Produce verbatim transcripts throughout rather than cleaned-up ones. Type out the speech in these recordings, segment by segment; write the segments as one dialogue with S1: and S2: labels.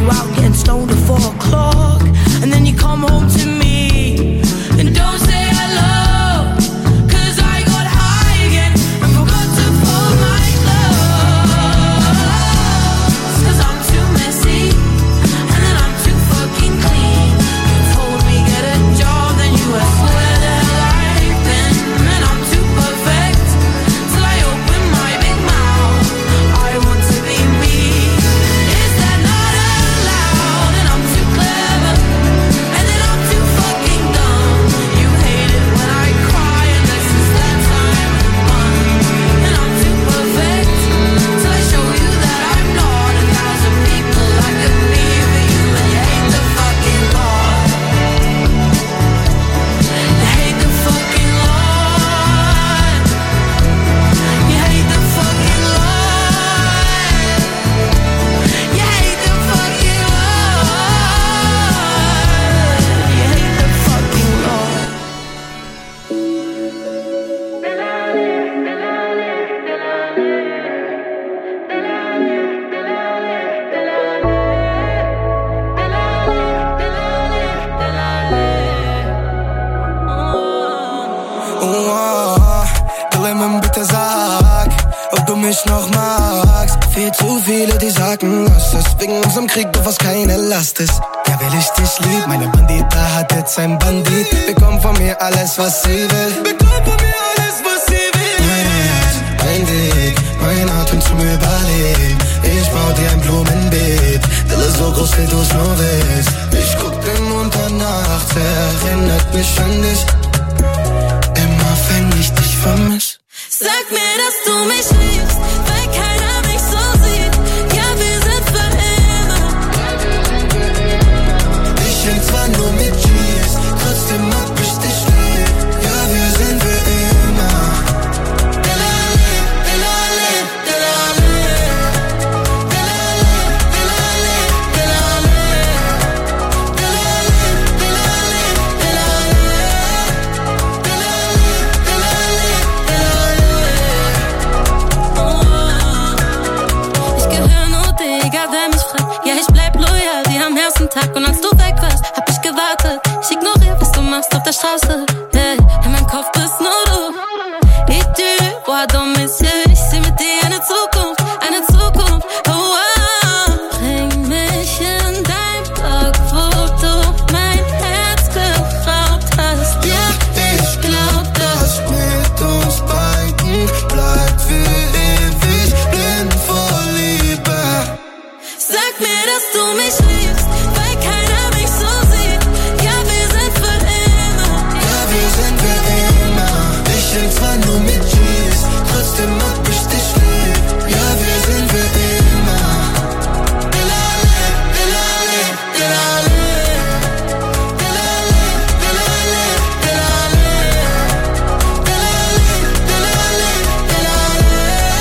S1: you out getting stoned at four o'clock, and then you come home to me and don't say hello, cause I got high again and forgot to fold my clothes. Cause I'm too messy and then I'm too fucking clean. You told me get a job, then you asked where the hell I've been, and I'm too perfect till I open my big mouth. I want to be me. Is that not allowed? And I'm too clever, and then I'm too fucking dumb. You hate it when I cry, unless it's that time of month. And I'm too perfect till I show you that I'm not. A thousand people I could be for you, and you hate the fucking law. You hate the fucking law. You hate the fucking law. You hate the fucking law. You hate the fucking law.
S2: Oh, Dilemma, bitte sag, ob du mich noch magst. Viel zu viele, die sagen, lass es wegen unserem Krieg, doch was keine Last ist. Ja, will ich dich lieb, meine Bandita hat jetzt ein Bandit. Bekommt von mir alles, was sie will. Bekommt von mir alles, was sie will. Mein Herz, mein Weg, mein Atem zum Überleben. Ich bau dir ein Blumenbeet, Dille so groß, wie du's nur willst. Ich guck den Mond nachts, erinnert mich an dich. Immer wenn ich dich vermiss.
S1: Sag mir, dass du mich liebst, weil keiner mich so sieht. Ja, wir sind für immer.
S2: Ich häng zwar nur mit G's, trotzdem hab ich dich lieb. Ja, wir sind für immer. Delale, delale, delale. Delale, delale, delale. Delale, delale, delale. Delale, delale, delale.
S1: Ich gehör nur dir, egal wer mich fragt. Ja, ich bleib loyal wie am ersten Tag. Und als du weg warst, hab ich gewartet. Ich ignoriere, was du machst auf der Straße. Hey, in meinem Kopf bist nur du. Et tu vois dans mes yeux, ich seh mit dir eine Zukunft, eine Zukunft. Oh, oh. Bring mich in dein Block, wo du mein Herz geraubt hast. Ja, ich glaub das.
S2: Das mit uns beiden bleibt für ewig blind vor Liebe.
S1: Sag mir, dass du mich liebst, weil keiner mich so sieht. Ja, wir sind für immer.
S2: Ja, wir sind für immer. Ich häng zwar nur mit G's, trotzdem hab ich dich lieb. Ja, wir sind für immer. Delale, delale, delale. Delale, delale, delale. Delale, delale, delale.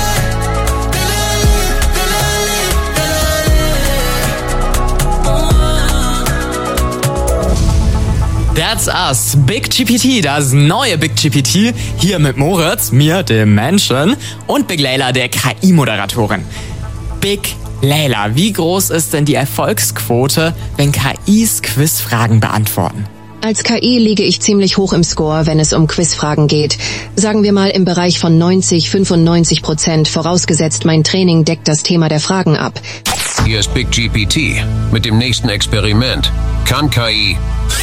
S2: Delale, delale, delale.
S3: That's Us, Big G P T, das neue Big G P T, hier mit Moritz, mir, dem Menschen, und Big Layla, der K I-Moderatorin. Big Layla, wie groß ist denn die Erfolgsquote, wenn K Is Quizfragen beantworten?
S4: Als K I liege ich ziemlich hoch im Score, wenn es um Quizfragen geht. Sagen wir mal im Bereich von neunzig, fünfundneunzig Prozent, vorausgesetzt mein Training deckt das Thema der Fragen ab.
S5: Hier ist Big G P T mit dem nächsten Experiment. Kann K I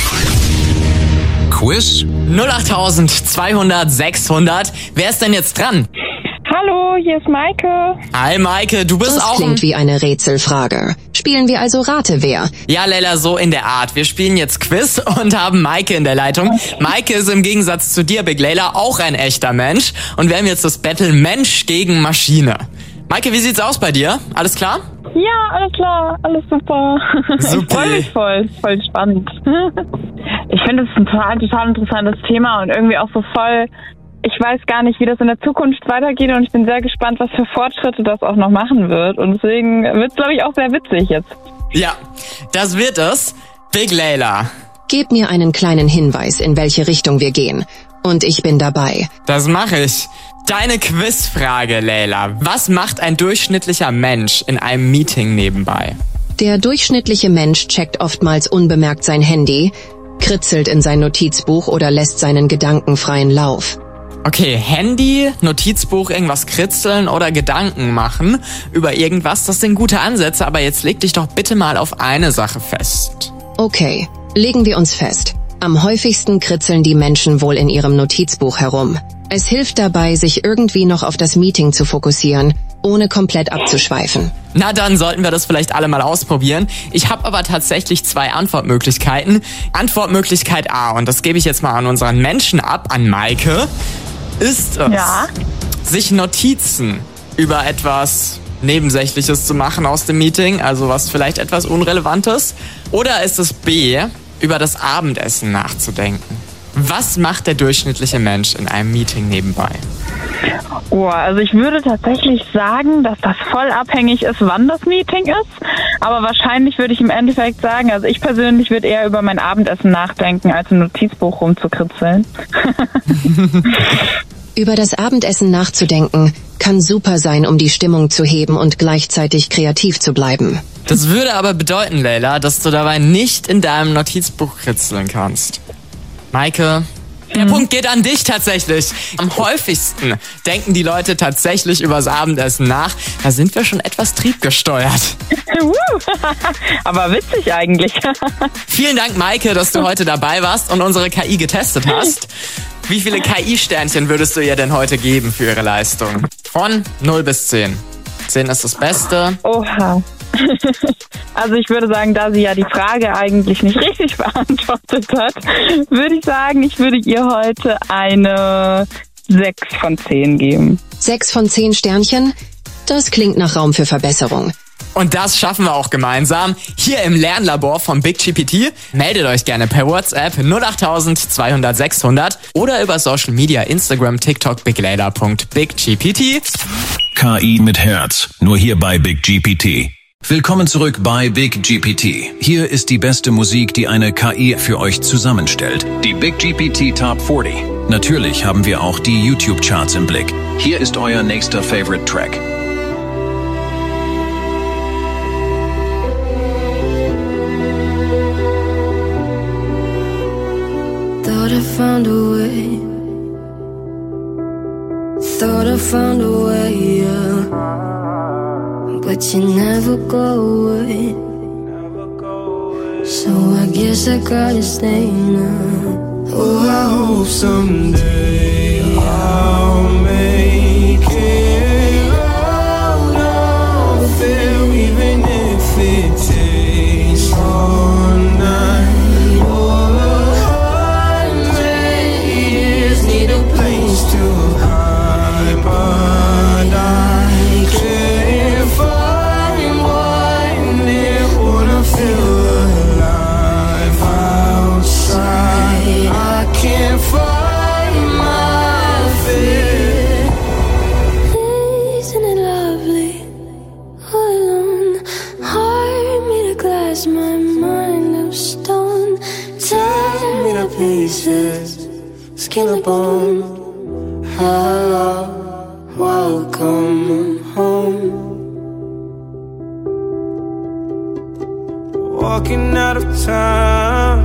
S5: Quiz?
S3: null acht zweihundert sechshundert. Wer ist denn jetzt dran?
S6: Hallo, hier ist Maike.
S3: Hi Maike, du bist
S4: Das
S3: auch...
S4: klingt wie eine Rätselfrage. Spielen wir also Rate wer?
S3: Ja, Layla, so in der Art. Wir spielen jetzt Quiz und haben Maike in der Leitung. Maike ist im Gegensatz zu dir, Big Layla, auch ein echter Mensch. Und wir haben jetzt das Battle Mensch gegen Maschine. Maike, wie sieht's aus bei dir? Alles klar?
S6: Ja, alles klar, alles super.
S3: Super.
S6: Ich freue mich voll, voll spannend. Ich finde es ein total, total interessantes Thema und irgendwie auch so voll, ich weiß gar nicht, wie das in der Zukunft weitergeht und ich bin sehr gespannt, was für Fortschritte das auch noch machen wird. Und deswegen wird es, glaube ich, auch sehr witzig jetzt.
S3: Ja, das wird es. Big Layla.
S4: Gib mir einen kleinen Hinweis, in welche Richtung wir gehen. Und ich bin dabei.
S3: Das mache ich. Deine Quizfrage, Layla. Was macht ein durchschnittlicher Mensch in einem Meeting nebenbei?
S4: Der durchschnittliche Mensch checkt oftmals unbemerkt sein Handy, kritzelt in sein Notizbuch oder lässt seinen Gedanken freien Lauf.
S3: Okay, Handy, Notizbuch, irgendwas kritzeln oder Gedanken machen über irgendwas, das sind gute Ansätze, aber jetzt leg dich doch bitte mal auf eine Sache fest.
S4: Okay, legen wir uns fest. Am häufigsten kritzeln die Menschen wohl in ihrem Notizbuch herum. Es hilft dabei, sich irgendwie noch auf das Meeting zu fokussieren, ohne komplett abzuschweifen.
S3: Na dann sollten wir das vielleicht alle mal ausprobieren. Ich habe aber tatsächlich zwei Antwortmöglichkeiten. Antwortmöglichkeit A, und das gebe ich jetzt mal an unseren Menschen ab, an Maike, ist es,
S6: Ja.
S3: sich Notizen über etwas Nebensächliches zu machen aus dem Meeting, also was vielleicht etwas Unrelevantes. Oder ist es B, über das Abendessen nachzudenken? Was macht der durchschnittliche Mensch in einem Meeting nebenbei?
S6: Oh, also ich würde tatsächlich sagen, dass das voll abhängig ist, wann das Meeting ist. Aber wahrscheinlich würde ich im Endeffekt sagen, also ich persönlich würde eher über mein Abendessen nachdenken, als im Notizbuch rumzukritzeln.
S4: Über das Abendessen nachzudenken kann super sein, um die Stimmung zu heben und gleichzeitig kreativ zu bleiben.
S3: Das würde aber bedeuten, Leila, dass du dabei nicht in deinem Notizbuch kritzeln kannst. Maike, der Punkt geht an dich tatsächlich. Am häufigsten denken die Leute tatsächlich übers Abendessen nach. Da sind wir schon etwas triebgesteuert.
S6: Aber witzig eigentlich.
S3: Vielen Dank, Maike, dass du heute dabei warst und unsere K I getestet hast. Wie viele K I-Sternchen würdest du ihr denn heute geben für ihre Leistung? Von null bis zehn. zehn ist das Beste.
S6: Oha. Also ich würde sagen, da sie ja die Frage eigentlich nicht richtig beantwortet hat, würde ich sagen, ich würde ihr heute eine sechs von zehn geben.
S4: sechs von zehn Sternchen? Das klingt nach Raum für Verbesserung.
S3: Und das schaffen wir auch gemeinsam hier im Lernlabor von Big G P T. Meldet euch gerne per WhatsApp null acht zweihundert sechshundert oder über Social Media, Instagram, TikTok, biglayla punkt big g p t.
S7: K I mit Herz, nur hier bei Big G P T. Willkommen zurück bei Big G P T. Hier ist die beste Musik, die eine K I für euch zusammenstellt. Die Big G P T Top vierzig. Natürlich haben wir auch die YouTube-Charts im Blick. Hier ist euer nächster Favorite Track.
S8: Thought I found a way. Thought I found a way, yeah. But you never go away. So I guess I gotta stay now.
S2: Oh, I hope someday I'll make it out of there, even if it takes all night.
S8: My mind of stone, tear me to pieces, skin and bone. Hello, welcome home.
S2: Walking out of town,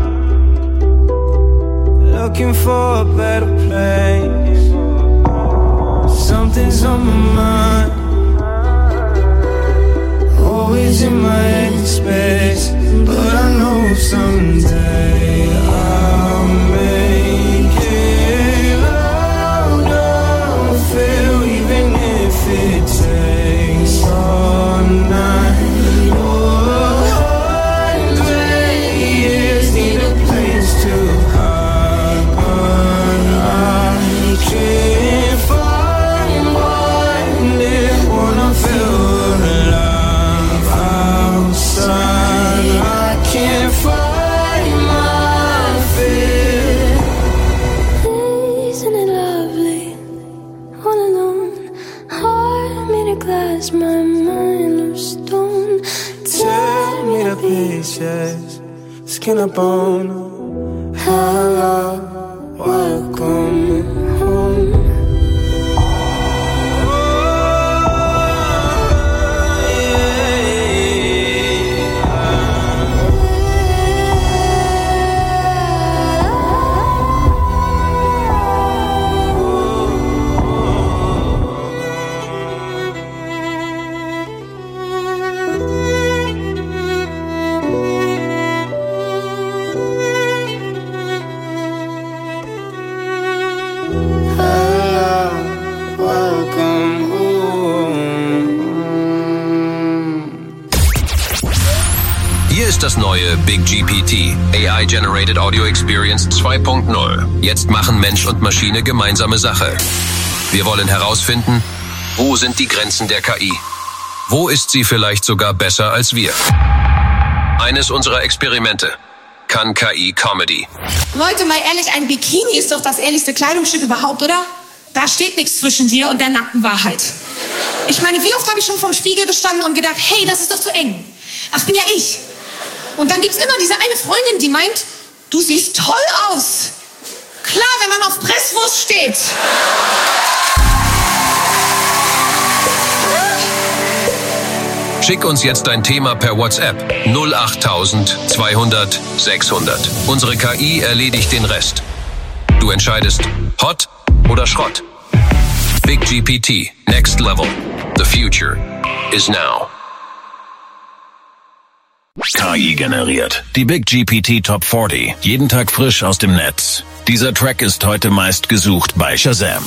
S2: looking for a better place. Something's on my mind, always in my head space. But I know someday I'll make it out of here, even if it takes all night. Oh, hundred years, need a place to hide, but I can't find one that wanna feel alive outside. Can't find my fear.
S8: Isn't it lovely? All alone, heart made of glass, my mind of stone.
S2: Tear me to pieces, skin and bone. Hello, welcome home. Oh, yeah.
S5: ist das neue Big G P T, A I-Generated Audio Experience zwei Punkt null. Jetzt machen Mensch und Maschine gemeinsame Sache. Wir wollen herausfinden, wo sind die Grenzen der K I? Wo ist sie vielleicht sogar besser als wir? Eines unserer Experimente. Kann K I Comedy?
S9: Leute, mal ehrlich, ein Bikini ist doch das ehrlichste Kleidungsstück überhaupt, oder? Da steht nichts zwischen dir und der nackten Wahrheit. Ich meine, wie oft habe ich schon vorm Spiegel gestanden und gedacht, hey, das ist doch zu eng. Ach, bin ja ich. Und dann gibt's immer diese eine Freundin, die meint, du siehst toll aus. Klar, wenn man auf Presswurst steht.
S5: Schick uns jetzt dein Thema per WhatsApp null acht zweihundert sechshundert. Unsere K I erledigt den Rest. Du entscheidest Hot oder Schrott. Big G P T, next level. The future is now.
S7: K I generiert. Die Big G P T Top vierzig. Jeden Tag frisch aus dem Netz. Dieser Track ist heute meist gesucht bei Shazam.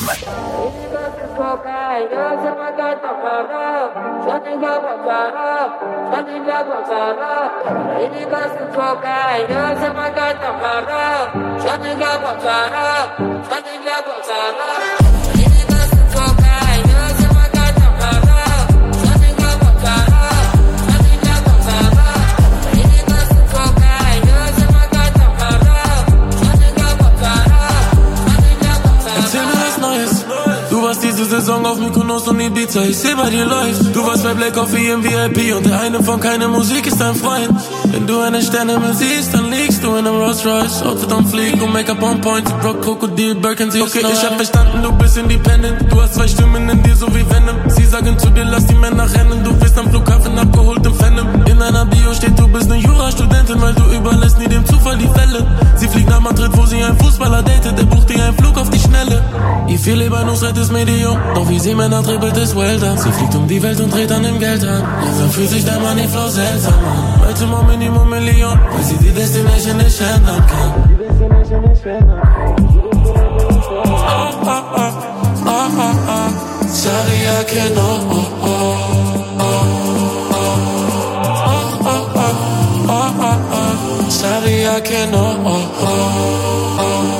S10: Diese Saison auf Mykonos und Ibiza, ich seh bei dir läuft. Du warst bei Black Coffee im V I P und der eine von keine Musik ist dein Freund. Wenn du eine Sterne siehst, dann liegst du in einem Rolls Royce. Outfit on fleek und Make-up on point, Rock, Krokodil, Birkin, sie okay, ich hab verstanden, du bist independent. Du hast zwei Stimmen in dir, so wie Venom. Sie sagen zu dir, lass die Männer rennen. Du bist am Flughafen abgeholt im Phantom. In einer Bio steht, du bist eine Jurastudentin, weil du überlässt nie dem Zufall die Fälle. Sie fliegt nach Madrid, wo sie einen Fußballer datet. Der bucht dir einen Flug auf die Schnelle. Ich viel lieber Nusret ist Medium. Doch wie sie Männer trippelt ist well done. Sie fliegt um die Welt und dreht an dem Geld an. Langsam fühlt sich der Moneyflow seltsam an. Heute mal Minimum Million, weil sie die Destination nicht ändern kann. Oh, oh, oh, oh, oh, oh. Sorry, I can't, oh, oh, oh, oh, oh, oh, oh, oh, oh, oh. Sorry, I can't, oh, oh, oh, oh, oh.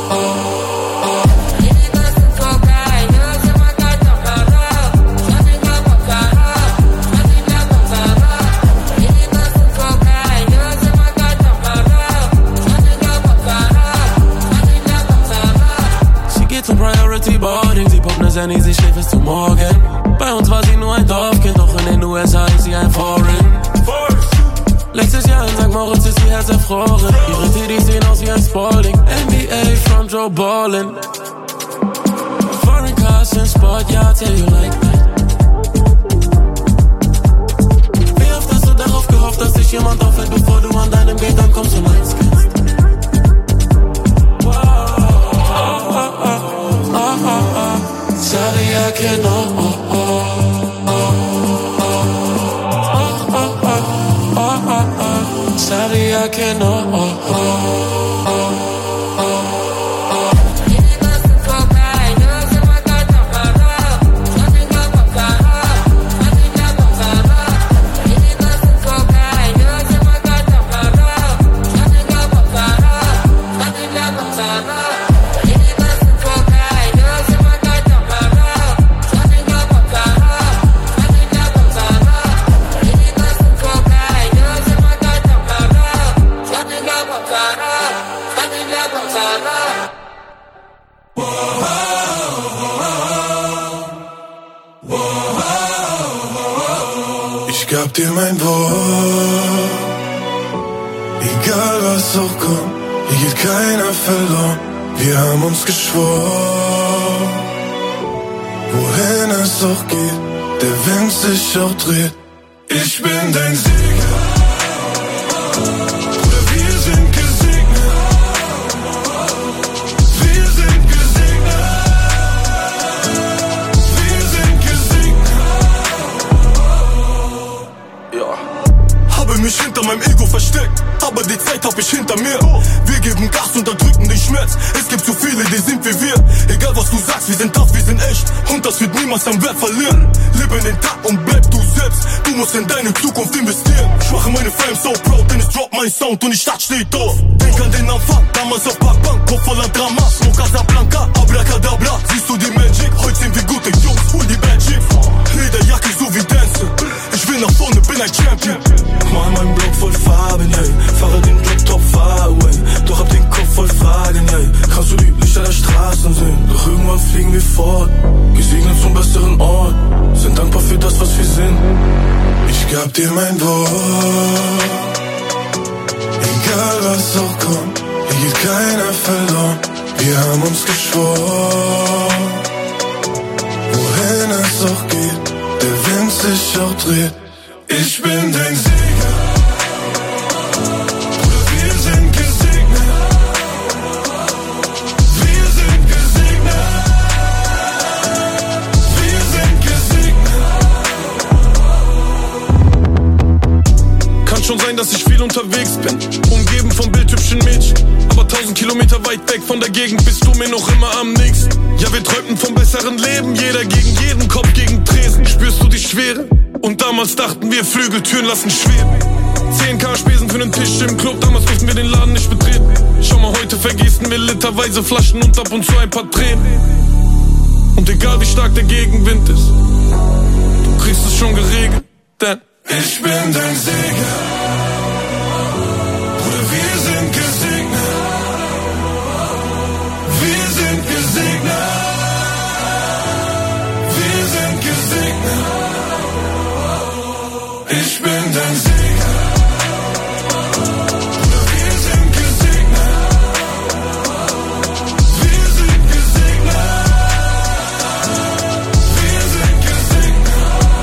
S10: Boarding, sie poppt ne Sandy, sie schläft bis zum Morgen. Bei uns war sie nur ein Dorfkind, doch in den U S A ist sie ein Foreign. Letztes Jahr in Sankt Moritz ist ihr Herz erfroren. Ihre Titties sehen aus wie ein Spalding. N B A Front Row Ballin'. Foreign cars in Sport, ja, tell you like that. Wie oft hast du darauf gehofft, dass dich jemand auffällt, bevor du an deinem Gate ankommst und eins kannst? Wow. Oh, oh, oh. Oh, oh, oh. Sorry, I can't, oh, oh, oh, oh, oh, oh, oh, oh, oh, oh. Sorry, I can't, oh, oh, oh, oh, oh.
S11: Ich gab dir mein Wort, egal was auch kommt, hier geht keiner verloren. Wir haben uns geschworen, wohin es auch geht, der Wind sich auch dreht. Ich bin dein Sieger, Bruder, wir sind gesegnet. Wir sind gesegnet. Wir sind gesegnet. Ja. Habe mich hinter meinem Ego irgendwo versteckt, aber die Zeit hab ich hinter mir. Wir geben Gas, unterdrücken den Schmerz. Es gibt zu viele, die sind wie wir. Egal was du sagst, wir sind tough, wir sind echt. Und das wird niemals am Wert verlieren. Lebe den Tag und bleib du selbst. Du musst in deine Zukunft investieren. Ich mache meine Fame so proud, denn es droppt mein Sound und die Stadt steht auf. Denk an den Anfang, damals auf Parkbank, Kopf voller Drama. Smoke Casablanca, Abracadabra. Siehst du die Magic? Heute sind wir gute Jungs, hol die Bad Chicks. Lederjacke so wie Dance. Ich will nach vorne, bin ein Champion. Mal mein Block voll Farben, ey. Fahre den Black Top far away. Doch hab den Kopf voll Fragen, ey. Kannst du die Lichter der Straßen sehen? Doch irgendwann fliegen wir fort. Gesegnet zum besseren Ort. Sind dankbar für das, was wir sind. Ich gab dir mein Wort. Egal was auch kommt, hier geht keiner verloren. Wir haben uns geschworen. Wohin es auch geht, der Wind sich auch dreht. Ich bin dein Sieger. Bruder, wir sind gesegnet. Wir sind gesegnet. Wir sind gesegnet. Kann schon sein, dass ich viel unterwegs bin, umgeben von bildhübschen Mädchen. Aber tausend Kilometer weit weg von der Gegend bist du mir noch immer am nächsten. Ja, wir träumten vom besseren Leben, jeder gegen jeden, Kopf gegen Tresen. Spürst du die Schwere? Und damals dachten wir, Flügeltüren lassen schweben. zehn K Spesen für einen Tisch im Club, damals durften wir den Laden nicht betreten. Schau mal, heute vergießen wir literweise Flaschen und ab und zu ein paar Tränen. Und egal wie stark der Gegenwind ist, du kriegst es schon geregelt, denn ich bin dein Sieger. Bruder, wir sind gesegnet. Wir sind gesegnet. Wir sind gesegnet. Ich bin dein Sieger. Bruder, wir sind gesegnet. Wir sind gesegnet. Wir sind gesegnet.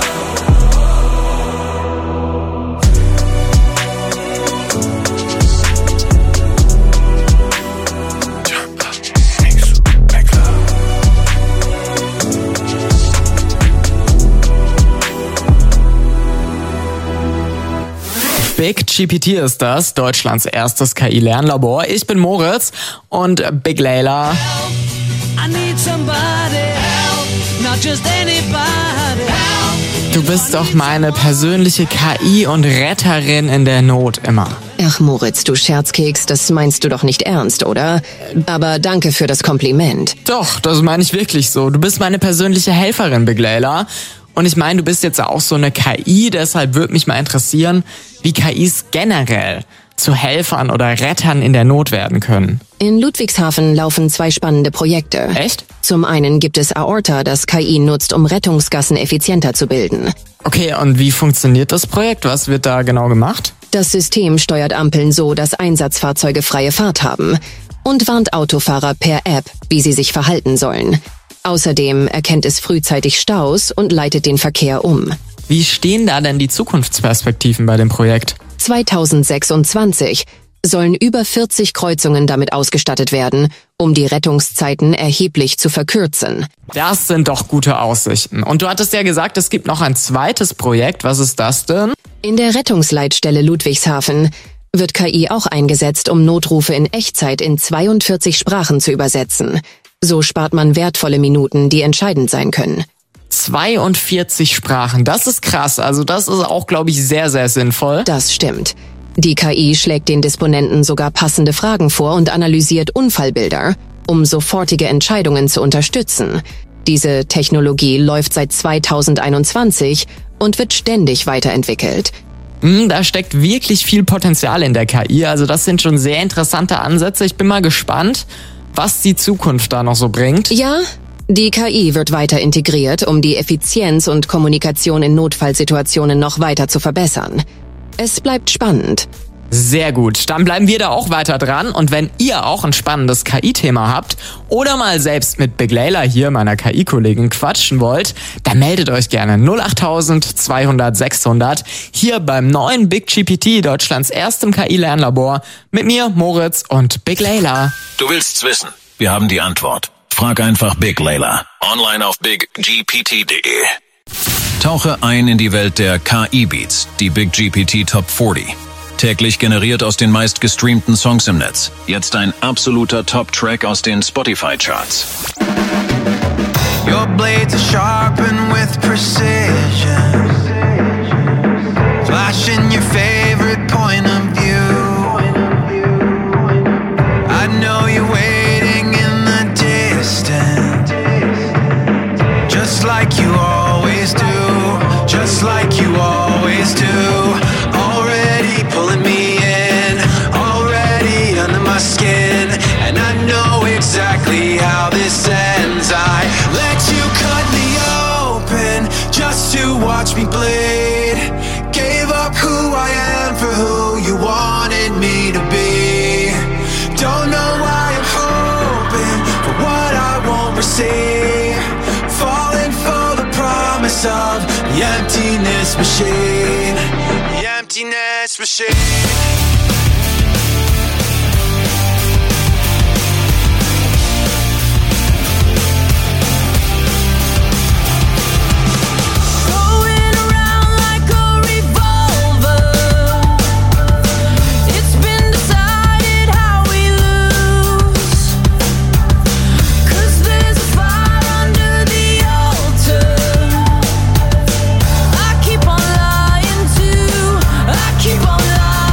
S3: Big G P T ist das, Deutschlands erstes K I-Lernlabor. Ich bin Moritz und Big Layla. Du bist doch meine persönliche K I und Retterin in der Not immer.
S4: Ach Moritz, du Scherzkeks, das meinst du doch nicht ernst, oder? Aber danke für das Kompliment.
S3: Doch, das meine ich wirklich so. Du bist meine persönliche Helferin, Big Layla. Und ich meine, du bist jetzt auch so eine K I, deshalb würde mich mal interessieren, wie K Is generell zu Helfern oder Rettern in der Not werden können.
S4: In Ludwigshafen laufen zwei spannende Projekte.
S3: Echt?
S4: Zum einen gibt es Aorta, das K I nutzt, um Rettungsgassen effizienter zu bilden.
S3: Okay, und wie funktioniert das Projekt? Was wird da genau gemacht?
S4: Das System steuert Ampeln so, dass Einsatzfahrzeuge freie Fahrt haben und warnt Autofahrer per App, wie sie sich verhalten sollen. Außerdem erkennt es frühzeitig Staus und leitet den Verkehr um.
S3: Wie stehen da denn die Zukunftsperspektiven bei dem Projekt?
S4: zweitausendsechsundzwanzig sollen über vierzig Kreuzungen damit ausgestattet werden, um die Rettungszeiten erheblich zu verkürzen.
S3: Das sind doch gute Aussichten. Und du hattest ja gesagt, es gibt noch ein zweites Projekt. Was ist das denn?
S4: In der Rettungsleitstelle Ludwigshafen wird K I auch eingesetzt, um Notrufe in Echtzeit in zweiundvierzig Sprachen zu übersetzen. So spart man wertvolle Minuten, die entscheidend sein können.
S3: zweiundvierzig Sprachen, das ist krass. Also das ist auch, glaube ich, sehr, sehr sinnvoll.
S4: Das stimmt. Die K I schlägt den Disponenten sogar passende Fragen vor und analysiert Unfallbilder, um sofortige Entscheidungen zu unterstützen. Diese Technologie läuft seit zweitausendeinundzwanzig und wird ständig weiterentwickelt.
S3: Da steckt wirklich viel Potenzial in der K I. Also das sind schon sehr interessante Ansätze. Ich bin mal gespannt, was die Zukunft da noch so bringt.
S4: Ja, die K I wird weiter integriert, um die Effizienz und Kommunikation in Notfallsituationen noch weiter zu verbessern. Es bleibt spannend.
S3: Sehr gut, dann bleiben wir da auch weiter dran. Und wenn ihr auch ein spannendes K I-Thema habt oder mal selbst mit Big Layla hier, meiner K I-Kollegin, quatschen wollt, dann meldet euch gerne null acht zweihundert sechshundert hier beim neuen Big G P T, Deutschlands erstem K I-Lernlabor, mit mir, Moritz und Big Layla.
S7: Du willst's wissen? Wir haben die Antwort. Frag einfach Big Layla. Online auf big g p t punkt d e. Tauche ein in die Welt der K I-Beats, die Big G P T Top vierzig. Täglich generiert aus den meistgestreamten Songs im Netz. Jetzt ein absoluter Top-Track aus den Spotify-Charts.
S12: Your blades are sharpened with precision, flashing your favorite point of view. I know you're waiting in the distance, just like you always do, just like you always do. Already pulling me in, already under my skin, and I know exactly how this ends. I let you cut me open just to watch me bleed. Gave up who I am for who you wanted me to be. Don't know why I'm hoping for what I won't receive. Falling for the promise of the emptiness machine. The emptiness machine.
S1: Keep on lying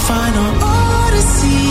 S13: final odyssey.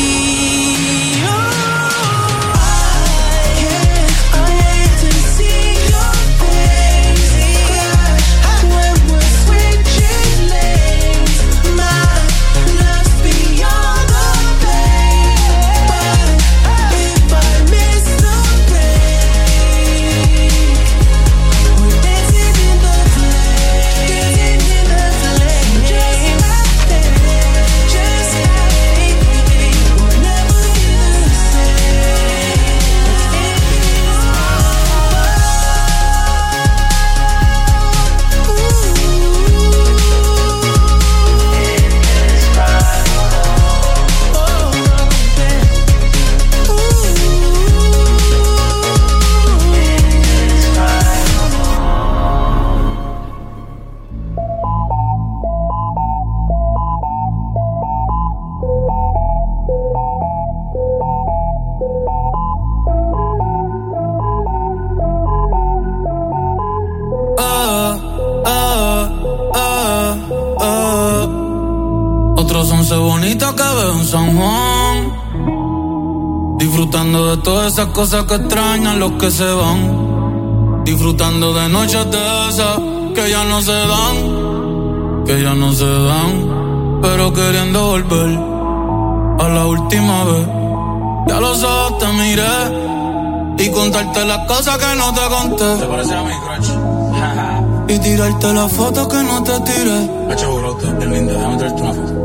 S14: Otros once bonitos que veo en San Juan, disfrutando de todas esas cosas que extrañan los que se van, disfrutando de noches de esas que ya no se dan, que ya no se dan, pero queriendo volver a la última vez. Ya los ojos te miré y contarte las cosas que no te conté.
S10: ¿Te parece a mi crush?
S14: Y tirarte las fotos que no te tiré.
S10: Hacho, brote, es linda, déjame traerte una foto.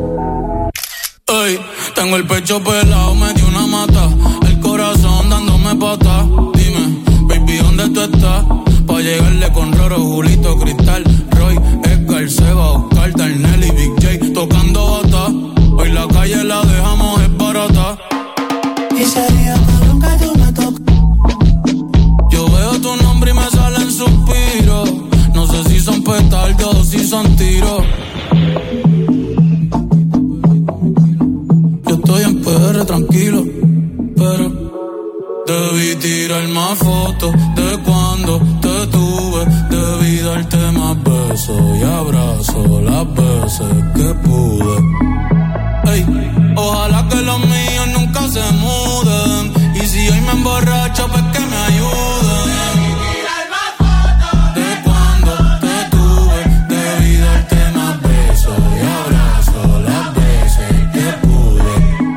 S14: Ey, tengo el pecho pelado, me dio una mata, el corazón dándome pata. Dime, baby, ¿dónde tú estás? Pa' llegarle con Roro, Julito, Cristal, Roy, Edgar, Seba, Oscar, Darnell y Big J tocando bata. Hoy la calle la dejamos es barata.
S13: Y sería cabrón que tú me toques.
S14: Yo veo tu nombre y me salen suspiros. No sé si son petardos o si son tiros. Yo estoy en P R tranquilo, pero debí tirar más fotos de cuando te tuve. Debí darte más besos y abrazos las veces que pude. Ey, ojalá que los míos nunca se muden. Y si hoy me emborracho, pues que me ayuden. De cuando te tuve, debí darte más besos y abrazos las veces que pude.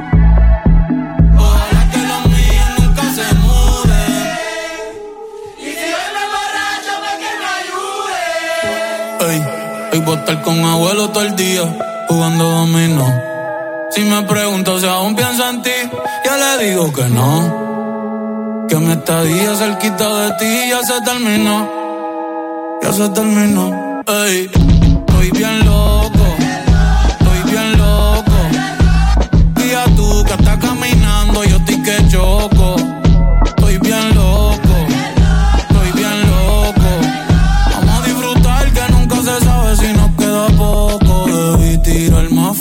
S14: Ojalá que los míos nunca se muden. Y si hoy me emborracho, pues que me ayuden. Ey, hoy voy a estar con abuelo todo el día jugando dominó. Si me pregunto si aún pienso en ti, yo le digo que no. Que mi estadía cerquita de ti ya se terminó. Ya se terminó. Ey, estoy bien loco. Estoy bien loco. Guía tú que estás caminando, yo estoy que choco. Estoy bien loco. Estoy bien loco. Vamos a disfrutar que nunca se sabe si nos queda poco. Debí tirar más.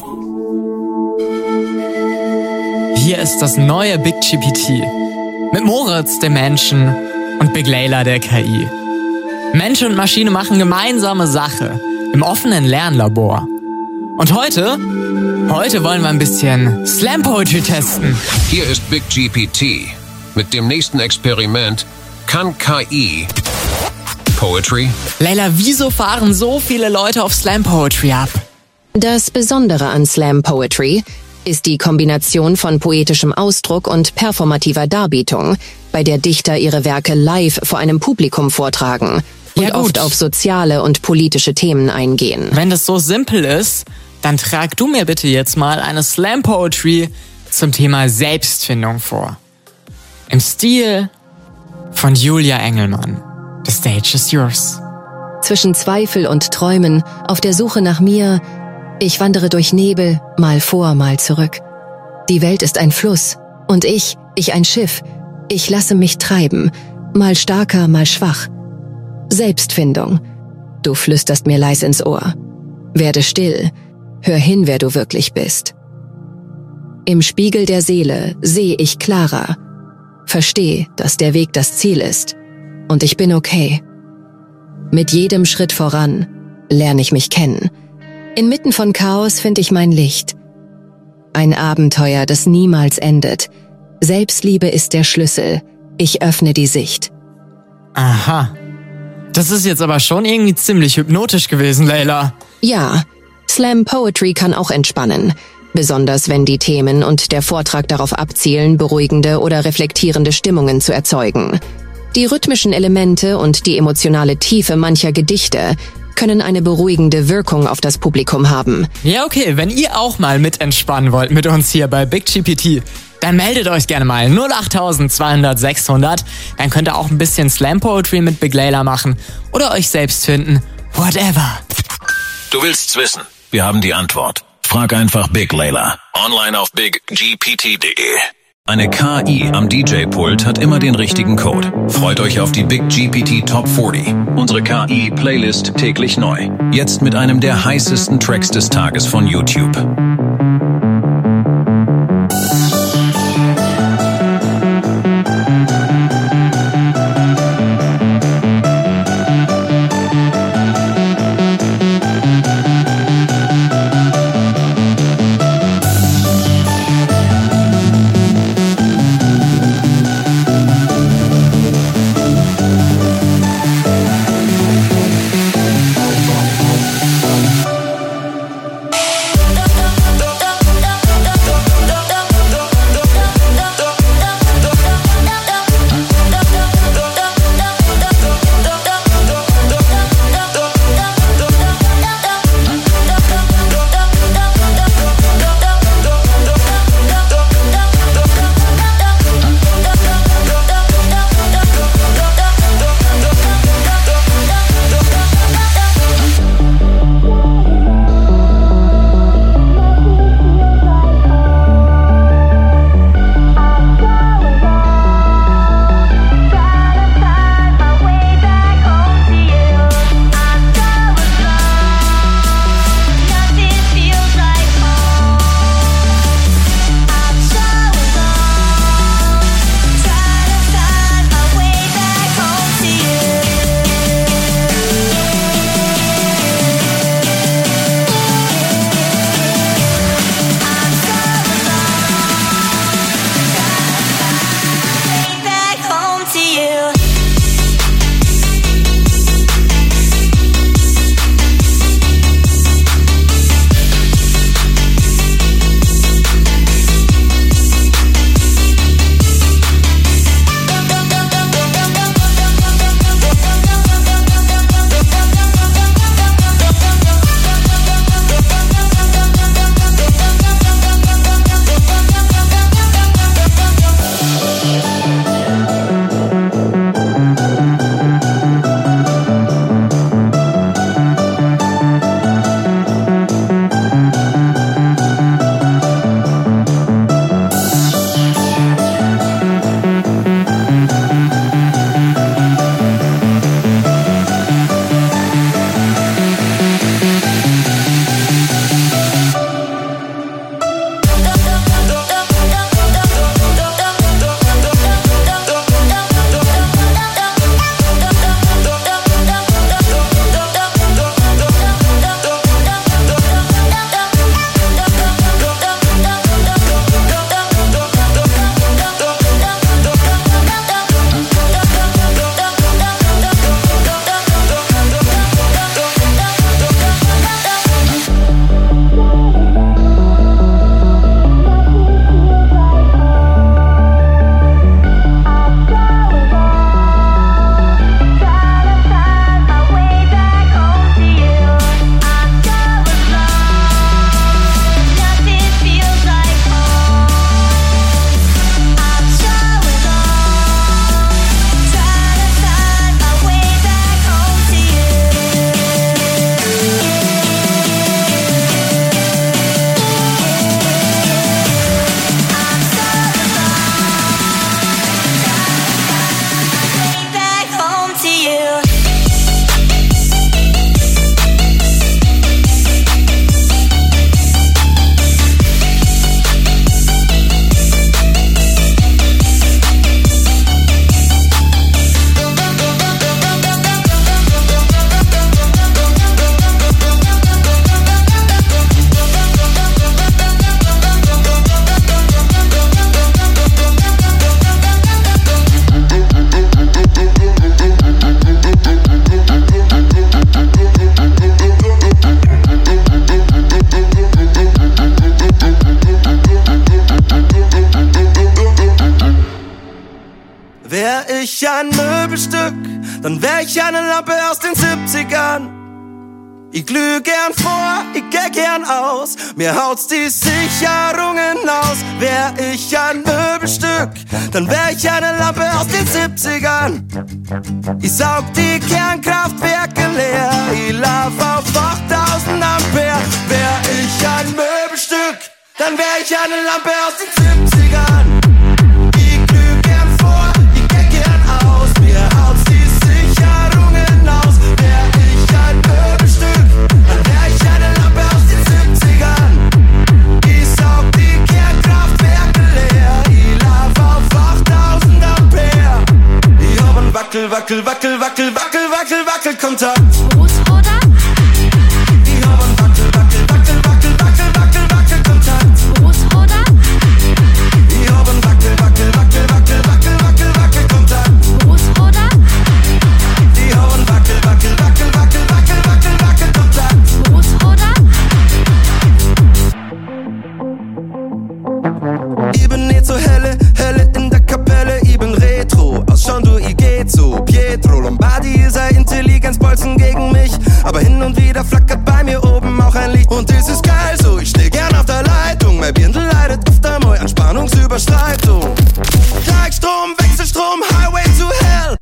S3: Hier ist das neue Big G P T. Mit Moritz, dem Menschen, und Big Layla, der K I. Mensch und Maschine machen gemeinsame Sache im offenen Lernlabor. Und heute, heute wollen wir ein bisschen Slam Poetry testen.
S5: Hier ist Big G P T. Mit dem nächsten Experiment kann K I Poetry.
S3: Layla, wieso fahren so viele Leute auf Slam Poetry ab?
S4: Das Besondere an Slam Poetry ist die Kombination von poetischem Ausdruck und performativer Darbietung, bei der Dichter ihre Werke live vor einem Publikum vortragen und
S3: Ja, gut.
S4: oft auf soziale und politische Themen eingehen.
S3: Wenn das so simpel ist, dann trag du mir bitte jetzt mal eine Slam Poetry zum Thema Selbstfindung vor. Im Stil von Julia Engelmann. The stage is yours.
S4: Zwischen Zweifel und Träumen, auf der Suche nach mir, ich wandere durch Nebel, mal vor, mal zurück. Die Welt ist ein Fluss und ich, ich ein Schiff. Ich lasse mich treiben, mal starker, mal schwach. Selbstfindung. Du flüsterst mir leis ins Ohr. Werde still, hör hin, wer du wirklich bist. Im Spiegel der Seele sehe ich klarer. Versteh, dass der Weg das Ziel ist. Und ich bin okay. Mit jedem Schritt voran lerne ich mich kennen. Inmitten von Chaos finde ich mein Licht. Ein Abenteuer, das niemals endet. Selbstliebe ist der Schlüssel. Ich öffne die Sicht.
S3: Aha. Das ist jetzt aber schon irgendwie ziemlich hypnotisch gewesen, Layla.
S4: Ja, Slam Poetry kann auch entspannen. Besonders wenn die Themen und der Vortrag darauf abzielen, beruhigende oder reflektierende Stimmungen zu erzeugen. Die rhythmischen Elemente und die emotionale Tiefe mancher Gedichte können eine beruhigende Wirkung auf das Publikum haben.
S3: Ja, okay, wenn ihr auch mal mit entspannen wollt mit uns hier bei Big G P T, dann meldet euch gerne mal null acht zweihundert sechshundert. Dann könnt ihr auch ein bisschen Slam Poetry mit Big Layla machen oder euch selbst finden. Whatever.
S7: Du willst's wissen? Wir haben die Antwort. Frag einfach Big Layla. Online auf big g p t punkt de. Eine K I am D J-Pult hat immer den richtigen Code. Freut euch auf die Big G P T Top vierzig. Unsere K I-Playlist täglich neu. Jetzt mit einem der heißesten Tracks des Tages von YouTube.
S1: Don't
S2: ich ein Möbelstück, dann wär ich eine Lampe aus den siebzigern. Ich glüh gern vor, ich geh gern aus, mir haut's die Sicherungen aus. Wär ich ein Möbelstück, dann wär ich eine Lampe aus den siebzigern. Ich saug die Kernkraftwerke leer, ich lauf auf achttausend Ampere. Wär ich ein Möbelstück, dann wär ich eine Lampe aus den siebzigern. Ich glüh gern vor, ich geh gern aus, mir haut's die Sicherungen aus. Wär ich ein Möbelstück, dann wär ich eine Lampe aus den siebzigern. Ich saug die Kernkraftwerke leer, ich lauf auf achttausend Ampere. Ich hab ein Wackel, Wackel, Wackel, Wackel, Wackel, Wackel, Wackel, Kontakt.
S1: Großvater?
S2: Ich hab ein Wackel, Wackel, Wackel, Wackel, Wackel, Wackel, Wackel, Kontakt.
S1: Großvater?
S2: Ich hab ein Wackel, Wackel, Wackel, Wackel, Wackel, Wackel, Wackel, Kontakt.
S1: Großvater?
S2: Ich hab ein Wackel, Wackel, Wackel, Wackel, Wackel, Wackel, Wackel, Kontakt.
S1: Großvater?
S2: Ich bin nicht so helle, helle in der Kapelle, ich bin Retro. Ausschauen du, ich geht so. Pietro Lombardi ist ein Intelligenzbolzen gegen mich, aber hin und wieder flackert bei mir oben auch ein Licht. Und das ist geil so, ich steh gern auf der Leitung. Mein Birndl leidet oft einmal an Spannungsüberschreitung. Gleichstrom, Wechselstrom, Highway to Hell.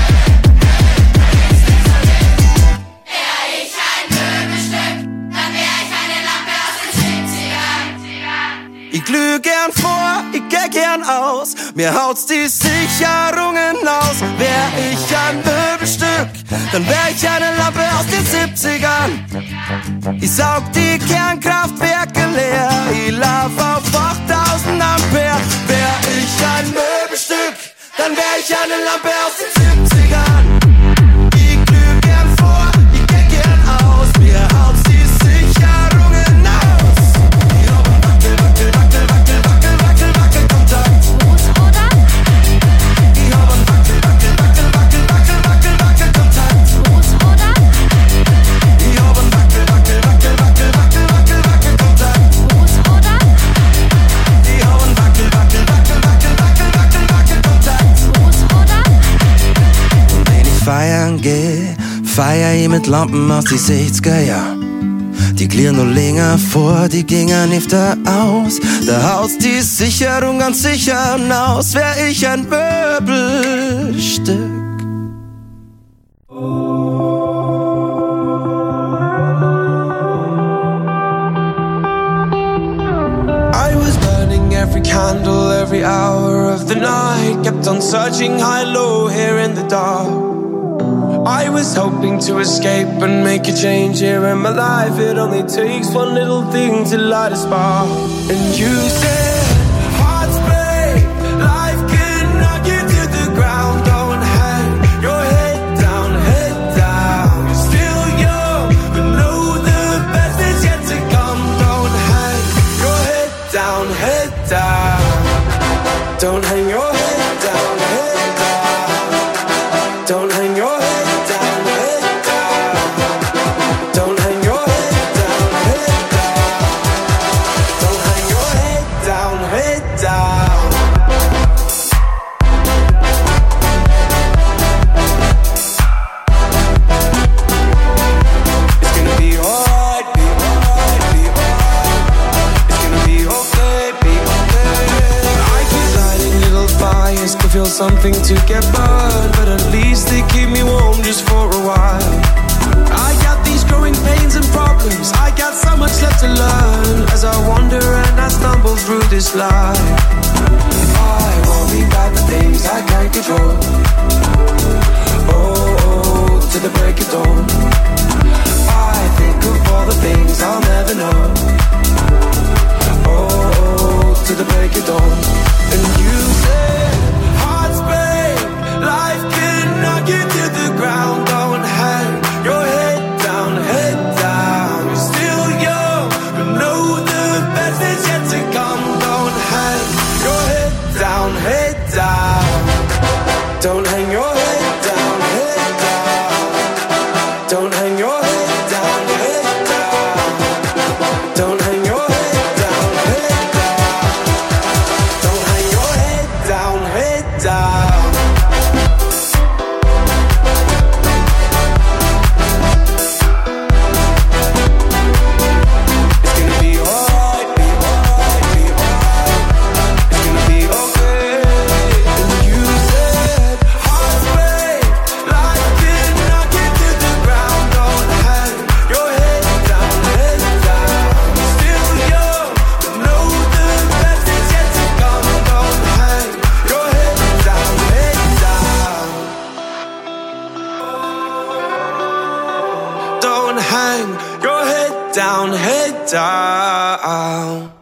S1: Wär ich ein Möbelstück, dann wär ich eine Lampe aus den siebzigern.
S2: Ich glüh gern vor, ich geh gern aus, mir haut's die Sicherungen aus. Wär ich ein Möbelstück, dann wär ich eine Lampe aus den siebzigern. Ich saug die Kernkraftwerke leer, ich lauf auf achttausend Ampere. Wär ich ein Möbelstück, dann wär ich eine Lampe aus den siebzigern. Ich glüh gern vor, ich geh gern aus, mir haut's die Sicherungen aus. Ich hab ein Wackel, Wackel, Wackel, Wackel, Wackel, Wackel, Wackel, Kontakt.
S1: Großvater?
S2: Ich hab ein Wackel, Wackel, Wackel, Wackel, Wackel, Wackel, Wackel, Kontakt.
S1: Großvater?
S2: Ich hab ein Wackel, Wackel, Wackel, Wackel, Wackel, Wackel, Wackel, Kontakt.
S1: Großvater?
S2: Ich hab ein Wackel, Wackel, Wackel, Wackel, Wackel, Wackel, Wackel, Kontakt.
S1: Großvater?
S2: Und wenn ich feiern geh, feier ich mit Lampen aus die sechziger Jahr. Die klirren nur länger vor, die gingen öfter aus. Da haut's die Sicherung ganz sicher aus. Wär ich ein Möbelstück.
S15: I was burning every candle, every hour of the night. Kept on searching high, low, here in the dark. I was hoping to escape and make a change here in my life. It only takes one little thing to light a spark. And you said, hearts break, life can knock you to the ground. Don't hang your head down, head down. You're still young, but know the best is yet to come. Don't hang your head down, head down. Don't hang your head down, head down. Don't hang your head. Feel something to get burned, but at least they keep me warm just for a while. I got these growing pains and problems, I got so much left to learn as I wander and I stumble through this life. I worry about the things I can't control. Oh, oh, to the break of dawn. I think of all the things I'll never know. Oh, oh, to the break of dawn. And you said, life can knock you to the ground. Don't hang your head down, head down. You're still young, but know the best is yet to come. Don't hang your head down, head down. Don't hang your head down, head down. Don't hang your head down, head down. Don't down, head down.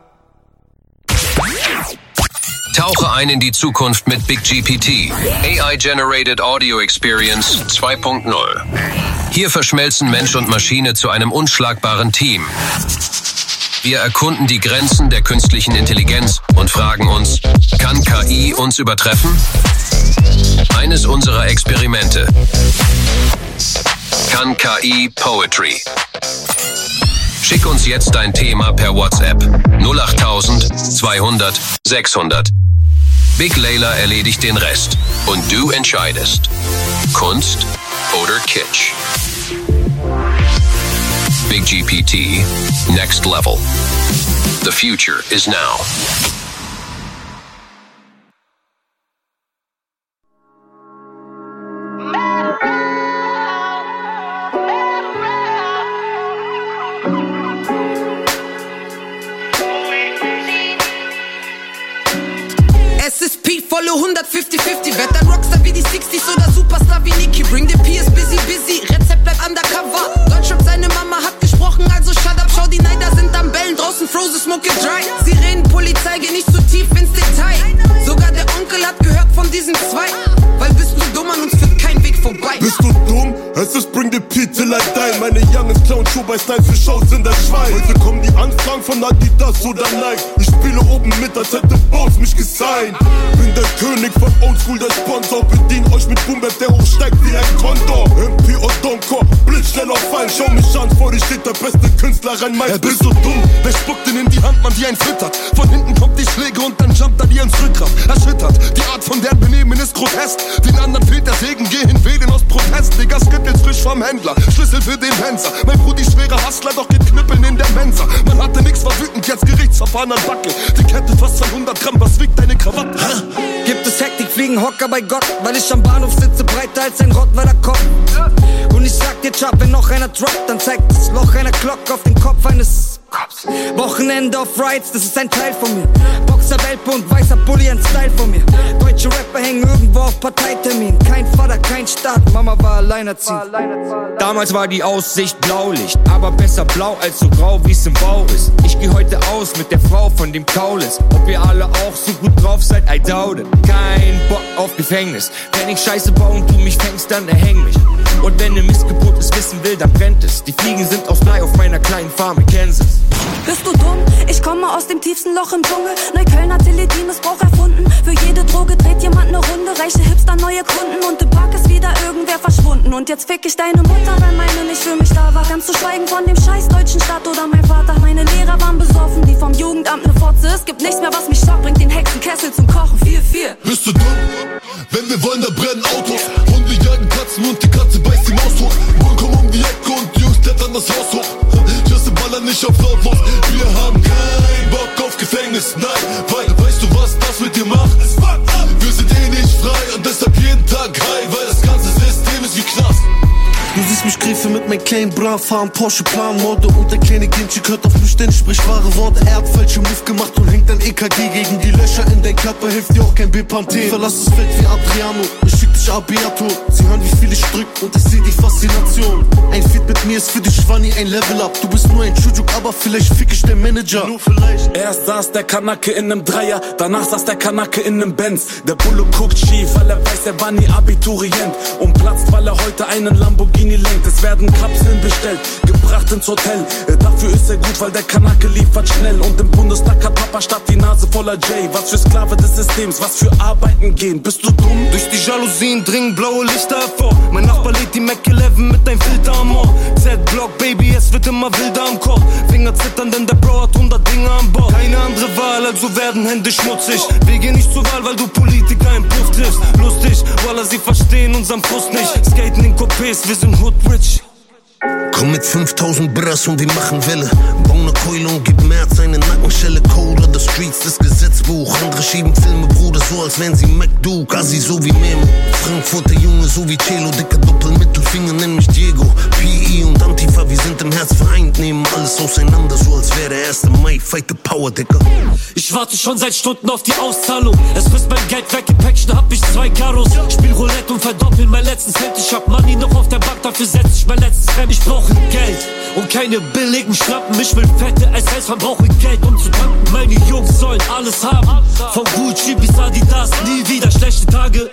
S5: Tauche ein in die Zukunft mit Big G P T. A I-Generated Audio Experience zwei Punkt null. Hier verschmelzen Mensch und Maschine zu einem unschlagbaren Team. Wir erkunden die Grenzen der künstlichen Intelligenz und fragen uns, kann K I uns übertreffen? Eines unserer Experimente. Kann K I Poetry? Schick uns jetzt dein Thema per WhatsApp null acht null null zweihundert sechshundert. Big Layla erledigt den Rest und du entscheidest. Kunst oder Kitsch? Big G P T, next level. The future is now.
S16: Es ist Pete, volle hundert fünfzig fünfzig. Werd ein Rockstar wie die sechziger oder Superstar wie Nicki. Bring the P, ist busy, busy. Rezept bleibt undercover. Deutschrap, seine Mama hat gesprochen, also shut up. Schau, die Neider sind am Bellen, draußen frozen, smoke it dry. Sirenen, Polizei, geh nicht zu tief ins Detail. Sogar der Onkel hat gehört von diesen zwei. Weil bist du dumm, an uns führt kein Weg vorbei.
S11: Bist du dumm? Es ist Bring the P till I die. Meine Youngest Clown Show bei Style für Shows in der Schweiz. Heute kommen die Anfragen von Adidas oder Nike. Ich spiele oben mit, als hätte Bones mich gesigned. Bin der König von Oldschool, der Sponsor. Bedien euch mit Boombap, der hochsteigt wie ein Kondor. M P Odonko, blitzschnell auf Fallen. Schau mich an, vor dir steht der beste Künstler rein. Mein bist du dumm? Wer spuckt denn in die Hand, man, wie ein Frittert? Von hinten kommt die Schläge und dann jumpt er dir ins Rückgrat. Erschüttert, die Art von deren Benehmen ist grotesk. Den anderen fehlt der Segen, geh hin, wählen aus Protest. Digga, Skittles frisch vom Händler, Schlüssel für den Händler. Mein Brudi, schwerer Hustler, doch geht knüppeln in der Mensa. Man hatte nix, war wütend, jetzt Gerichtsverfahren an Backe. Die Kette fast zweihundert Gramm, was wiegt deine Krawatte?
S16: Gibt es Hektik, fliegen Hocker bei Gott. Weil ich am Bahnhof sitze, breiter als ein Rottweiler Kopf. Und ich sag dir, Chap, wenn noch einer droppt, dann zeigt das Loch einer Glock auf den Kopf eines Cops. Wochenende auf Rides, das ist ein Teil von mir. Boxer, Weltbund, weißer Bulli, ein Style von mir. Deutsche Rapper hängen irgendwo auf Parteitermin. Kein Vater, kein Staat, Mama war alleinerziehend.
S15: Damals war die Aussicht Blaulicht, aber besser blau als so grau, wie's im Bau ist. Ich geh heute aus mit der Frau von dem Kaulis. Ob ihr alle auch so gut drauf seid, I doubt it. Kein Bock auf Gefängnis. Wenn ich Scheiße baue und du mich fängst, dann erhäng mich. Und wenn ne Missgeburt es wissen will, dann brennt es. Die Fliegen sind aus Blei auf meiner kleinen Farm in Kansas.
S17: Bist du dumm? Ich komme aus dem tiefsten Loch im Dschungel. Neukölln hat Teledin-Missbrauch erfunden. Für jede Droge dreht jemand ne Runde. Reiche Hipster, neue Kunden und im Park ist wieder irgendwer verschwunden. Und jetzt fick ich deine Mutter, weil meine nicht für mich da war. Ganz zu schweigen von dem scheiß deutschen Staat oder mein Vater. Meine Lehrer waren besoffen, die vom Jugendamt ne Fotze. Es gibt nichts mehr, was mich schockt, bringt den Hexenkessel zum Kochen. vier vier.
S11: Bist du dumm? Wenn wir wollen, da brennen Autos. Hunde jagen Katzen und die Katze beißt die Maus hoch. Bullen kommen um die Ecke und die Jungs klettern das Haus hoch. Just ballern nicht auf lautlos. Wir haben keinen Bock auf Gefängnis, nein. Weil, weißt du, was das mit dir macht? Wir sind eh nicht frei und deshalb jeden Tag high. Weil das ganze System ist wie Knast. Du siehst mich griefe mit meinem kleinen Bra, fahren Porsche, Plan, Morde. Und der kleine Kindchen hört auf mich, denn sprich wahre Worte. Er hat falsche Move gemacht und hängt ein E K G gegen die Löcher in dein Körper. Hilft dir auch kein Bepanthen. Verlass das Feld wie Adriano, ich schick dich Abiato. Sie hören, wie viel ich drück und ich seh die Faszination. Ein Feed mit mir ist für dich Schwanni ein Level up. Du bist nur ein Chujuk, aber vielleicht fick ich den Manager. Nur vielleicht.
S14: Erst saß der Kanake in nem Dreier, danach saß der Kanake in nem Benz. Der Bulle guckt schief, weil er weiß, er war nie Abiturient. Und platzt, weil er heute einen Lamborghini lenkt. Es werden Kapseln bestellt, gebracht ins Hotel. Dafür ist er gut, weil der Kanake liefert schnell. Und im Bundestag hat Papa statt die Nase voller J. Was für Sklave des Systems, was für Arbeiten gehen. Bist du dumm?
S11: Durch die Jalousien dringen blaue Lichter hervor. Mein Nachbar lädt die Mac elf mit einem Filter am Ohr. Z-Block, Baby, es wird immer wilder am Korb. Finger zittern, denn der Bro hat hundert Dinge an Bord. Keine andere Wahl, also werden Hände schmutzig. Wir gehen nicht zur Wahl, weil du Politiker im Puff triffst. Lustig, Wallah, sie verstehen unseren Frust nicht. Skaten in Coupés, wir sind Hood Rich. Komm mit fünftausend Bras und wir machen Welle. Bau ne Keule und gib mehr als eine Nackenschelle. Code of the Streets, das Gesetzbuch. Andere schieben Filme, Bruder,
S18: so als wären sie McDo, Gassi so wie Memo. Frankfurter Junge so wie Celo, dicker Doppelmittelfinger, nenn mich Diego. P I und Antifa, wir sind im Herz vereint, nehmen alles auseinander, so als wäre der erste Mai, fight the power, Dicker.
S19: Ich warte schon seit Stunden auf die Auszahlung. Es frisst mein Geld weg, im Päckchen hab ich zwei Karos. Spiel Roulette und verdoppel mein letzten Cent. Ich hab Money noch auf der Bank, dafür setz ich mein letztes Cent. Ich brauche Geld und keine billigen Schnappen. Ich will fette S S, verbrauche Geld, um zu tanken. Meine Jungs sollen alles haben, von Gucci bis Adidas, nie wieder schlechte Tage.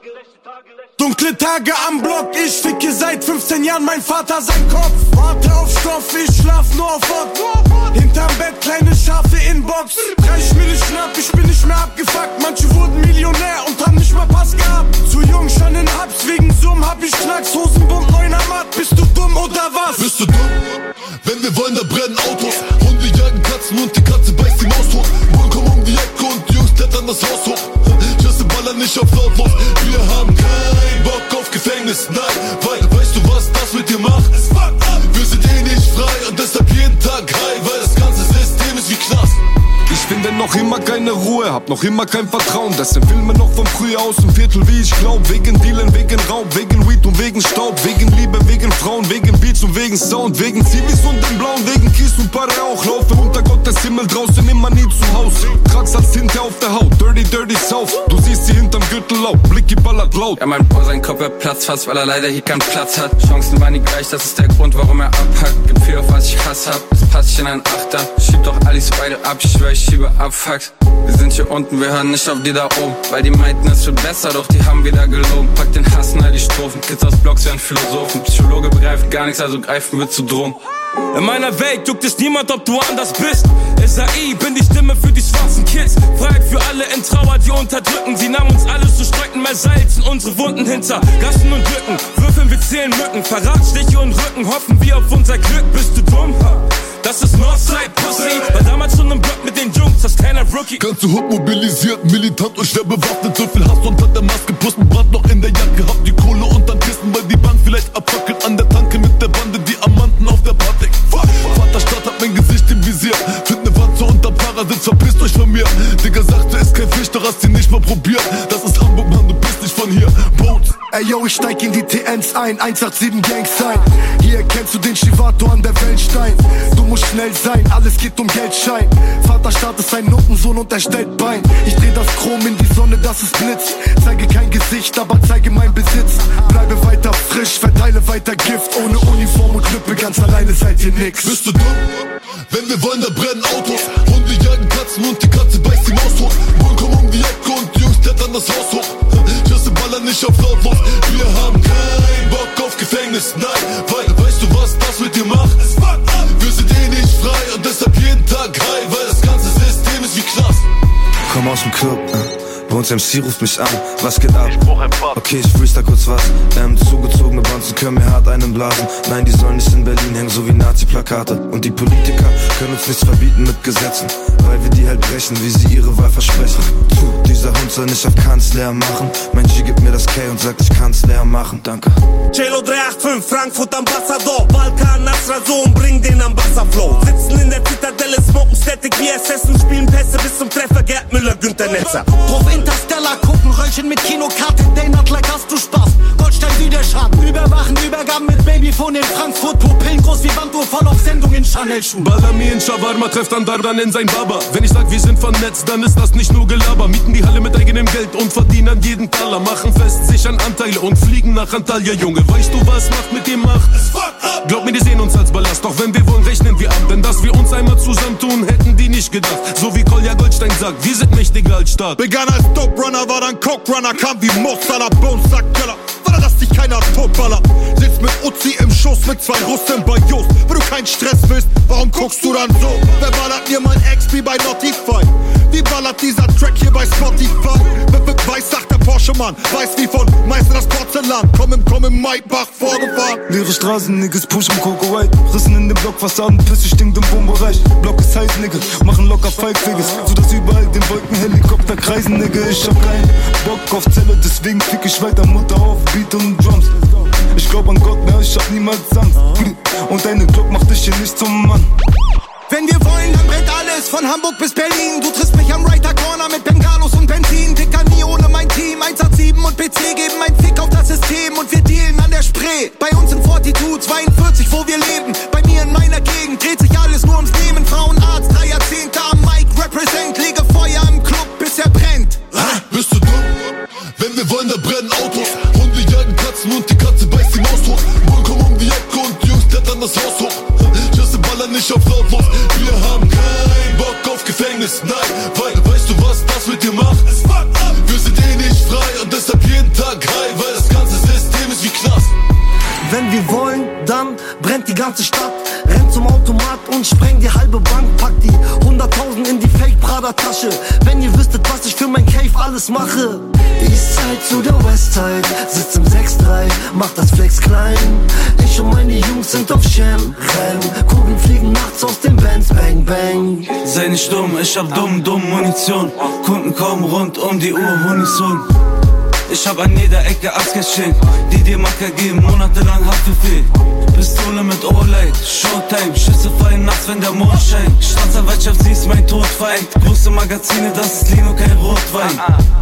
S20: Dunkle Tage am Block, ich ficke seit fünfzehn Jahren mein Vater sein Kopf. Warte auf Stoff, ich schlaf nur auf Wort. Hinterm Bett kleine scharfe Inbox. Reich mir nicht schnapp, ich bin nicht mehr abgefuckt. Manche wurden Millionär und haben nicht mal Pass gehabt. Zu jung schon in Hubs, wegen Summ hab ich Knacks. Hosenbund, neuner Matt, bist du dumm oder was?
S21: Bist du dumm? Wenn wir wollen, da brennen Autos. Hunde jagen Katzen und die Katze beißt die Maus hoch. Bullen kommen um die Ecke und die Jungs klettern das Haus hoch. Schüsse ballern nicht auf lautlos. Wir haben keinen Bock auf Gefängnis, nein. Weil, weißt du, was das mit dir macht? Wir sind eh nicht frei und deshalb jeden Tag high. Weil das ganze System ist wie Knast.
S22: Ich finde noch immer keine Ruhe, hab noch immer kein Vertrauen. Das sind Filme noch von früher aus dem Viertel, wie ich glaub. Wegen Dealen, wegen Raub, wegen Weed und wegen Staub. Wegen Liebe, wegen Frauen, wegen Beats und wegen Sound. Wegen Zivis und dem Blauen, wegen Kies und Paare auch. Laufe unter Gottes Himmel, draußen immer nie zu Hause. Trag's als Tinte auf der Haut, dirty, dirty South. Du siehst sie hinterm Gürtel laut, Blicky ballert laut.
S23: Ja, mein Bro, sein Kopf wird Platz fast, weil er leider hier keinen Platz hat. Chancen waren nie gleich, das ist der Grund, warum er abhackt. Gibt viel, auf was ich Hass hab, das passt ich in einen Achter. Schieb doch alles beide ab, ich schwör, ich schiebe Abfucks. Wir sind hier unten, wir hören nicht auf die da oben. Weil die meinten, es wird besser, doch die haben wieder gelogen. Pack den Hass in all die Strophen, Kids aus Blocks werden Philosophen. Psychologe begreift gar nichts, also greifen wir zu Drogen.
S19: In meiner Welt juckt es niemand, ob du anders bist. S A I, bin die Stimme für die schwarzen Kids. Freiheit für alle in Trauer, die unterdrücken. Sie nahmen uns alles zu strecken, mehr Salz in unsere Wunden hinter Gassen und Lücken. Würfeln, wir zählen Mücken, Verratstiche und Rücken. Hoffen wir auf unser Glück, bist du dumm? Das ist Northside Pussy, war damals schon im Block mit den Jungs, das kleiner Rookie.
S21: Ganze Hut mobilisiert, militant und schwer bewaffnet. So viel Hass unter der Maske, Pusten, Brand noch in der Jacke. Hab die Kohle unterm Kissen, weil die Bank vielleicht abfackelt. An der Tanke mit der Bande, Diamanten auf der Patek. Vaterstadt hat mein Gesicht im Visier. Find ne Wand so unterm Fahrersitz, verpisst euch von mir. Digga sagte, ist kein Fisch, doch hast sie nicht mal probiert. Das ist Hamburg, Mann, du bist nicht von hier. Bones.
S24: Ey yo, ich steig in die T Ns ein, eins acht sieben Gang Sign. Hier erkennst du den Chivato an der Wellenstein. Du musst schnell sein, alles geht um Geldschein. Vaterstaat ist ein Nuttensohn und er stellt Bein. Ich dreh das Chrom in die Sonne, dass es blitzt. Zeige kein Gesicht, aber zeige mein Besitz. Bleibe weiter frisch, verteile weiter Gift. Ohne Uniform und Lippe, ganz alleine seid ihr nix.
S21: Bist du dumm? Wenn wir wollen, da brennen Autos. Hunde jagen Katzen und die Katze beißt die Maus hoch. Bullen kommen um die Ecke und die Jungs klettern das Haus hoch. Schüsse ballern nicht auf lautlos. Wir haben keinen Bock auf Gefängnis, nein. Weil, weißt du, was das mit dir macht? Wir sind eh nicht frei und deshalb jeden Tag high. Weil das ganze System ist wie Knast.
S25: Komm aus dem Club, äh. Bei uns M C ruft mich an, was geht ab? Okay, ich freestyle kurz was. Ähm, zugezogene Bonzen können mir hart einen blasen. Nein, die sollen nicht in Berlin hängen, so wie Nazi-Plakate. Und die Politiker können uns nichts verbieten mit Gesetzen, weil wir die halt brechen, wie sie ihre Wahl versprechen. Puh, dieser Hund soll nicht auf Kanzler machen. Mein G gibt mir das K und sagt, ich kann's leer machen, danke.
S26: Celo drei acht fünf, Frankfurt Ambassador. Balkan, Nasra Sohn, bring den Ambassador-Flow. Sitzen in der Zitadelle, smoken Static wie S S und spielen Pässe bis zum Treffer. Gerd Müller, Günther Netzer.
S27: Interstellar gucken, Röllchen mit Kinokarte, Day hat like hast du Spaß. Goldstein wie der Schaden, Überwachen, Übergaben mit Babyphone in Frankfurt. Pupillen groß wie Wanduhr, voll auf Sendung in Chanel-Schuhen.
S22: Balami in Shawarma trefft an Dardan in sein Baba. Wenn ich sag, wir sind vernetzt, dann ist das nicht nur Gelaber. Mieten die Halle mit eigenem Geld und verdienen jeden Taler. Machen fest, sichern Anteile und fliegen nach Antalya, Junge. Weißt du, was Macht mit dir macht? Glaub mir, die sehen uns als Ballast. Doch wenn wir wollen, rechnen wir ab. Denn dass wir uns einmal zusammentun, hätten die nicht gedacht. So wie Kolja Goldstein sagt, wir sind mächtiger als Staat.
S21: Begann als Dope Runner, war dann Coke Runner, kam wie Mossala, Bones, Sackkeller. War dass dich keiner totballer. Sitzt mit Uzi im Schoß mit zwei Russen bei Just. Wenn du keinen Stress willst, warum guckst du dann so? Wer ballert mir mein X P bei Notify? Wie ballert dieser Track hier bei Spotify? Weiß, sagt der Porsche-Mann, weiß wie von Meister das Porzellan. Komm im, komm im Maybach vorgefahren.
S25: Leere Straßen, Niggas pushen Coco White. Rissen in den Block, Fassaden, Pisse stinkt im Wohnbereich. Block ist heiß, Nigga, machen locker Feigfiges. So dass überall den Wolken Helikopter kreisen, Nigga. Ich hab keinen Bock auf Zelle, deswegen fick ich weiter Mutter auf Beat und Drums. Ich glaub an Gott, ne, ich hab niemals Angst. Und deine Glock macht dich hier nicht zum Mann.
S27: Wenn wir wollen, dann brennt alles, von Hamburg bis Berlin. Du triffst mich am Writer Corner mit Bengalos und Benzin. Dicker Ey, bei uns in Fortitude zweiundvierzig, wo wir leben. Bei mir in meiner Gegend dreht sich alles nur ums Nehmen. Frauenarzt, drei Jahrzehnte am Mic, represent. Lege Feuer im Club, bis er brennt.
S21: Hä? Bist du dumm? Wenn wir wollen, da brennen Autos. Hunde jagen Katzen und die Katze beißt die Maus hoch. Bullen kommen um die Ecke und die Jungs klettern das Haus hoch. Just ballern nicht auf lautlos. Wir haben keinen Bock auf Gefängnis, nein. Weil, weißt du, was das mit dir macht? Wir sind eh nicht frei und deshalb jeden Tag high, weil das ganze System ist wie Knast.
S27: Wenn wir wollen, dann brennt die ganze Stadt. Rennt zum Automat und sprengt die halbe Bank. Packt die hunderttausend in die Fake-Prada-Tasche. Wenn ihr wüsstet, was ich für mein Cave alles mache. Eastside zu der Westside, sitz im sechs drei, mach das Flex klein. Ich und meine Jungs sind auf Sham, Renn. Kugeln fliegen nachts aus dem Benz, bang, bang.
S4: Sei nicht dumm, ich hab dumm, dumm Munition. Kunden kommen rund um die Uhr, Unison. Ich hab an jeder Ecke Arztgeschenk, die dir Macker geben, monatelang Haftbefehl. Pistole mit O-Light, Showtime, Schüsse fallen nachts, wenn der Mond scheint. Staatsanwaltschaft, sie ist mein Todfeind. Große Magazine, das ist Lino, kein Rotwein.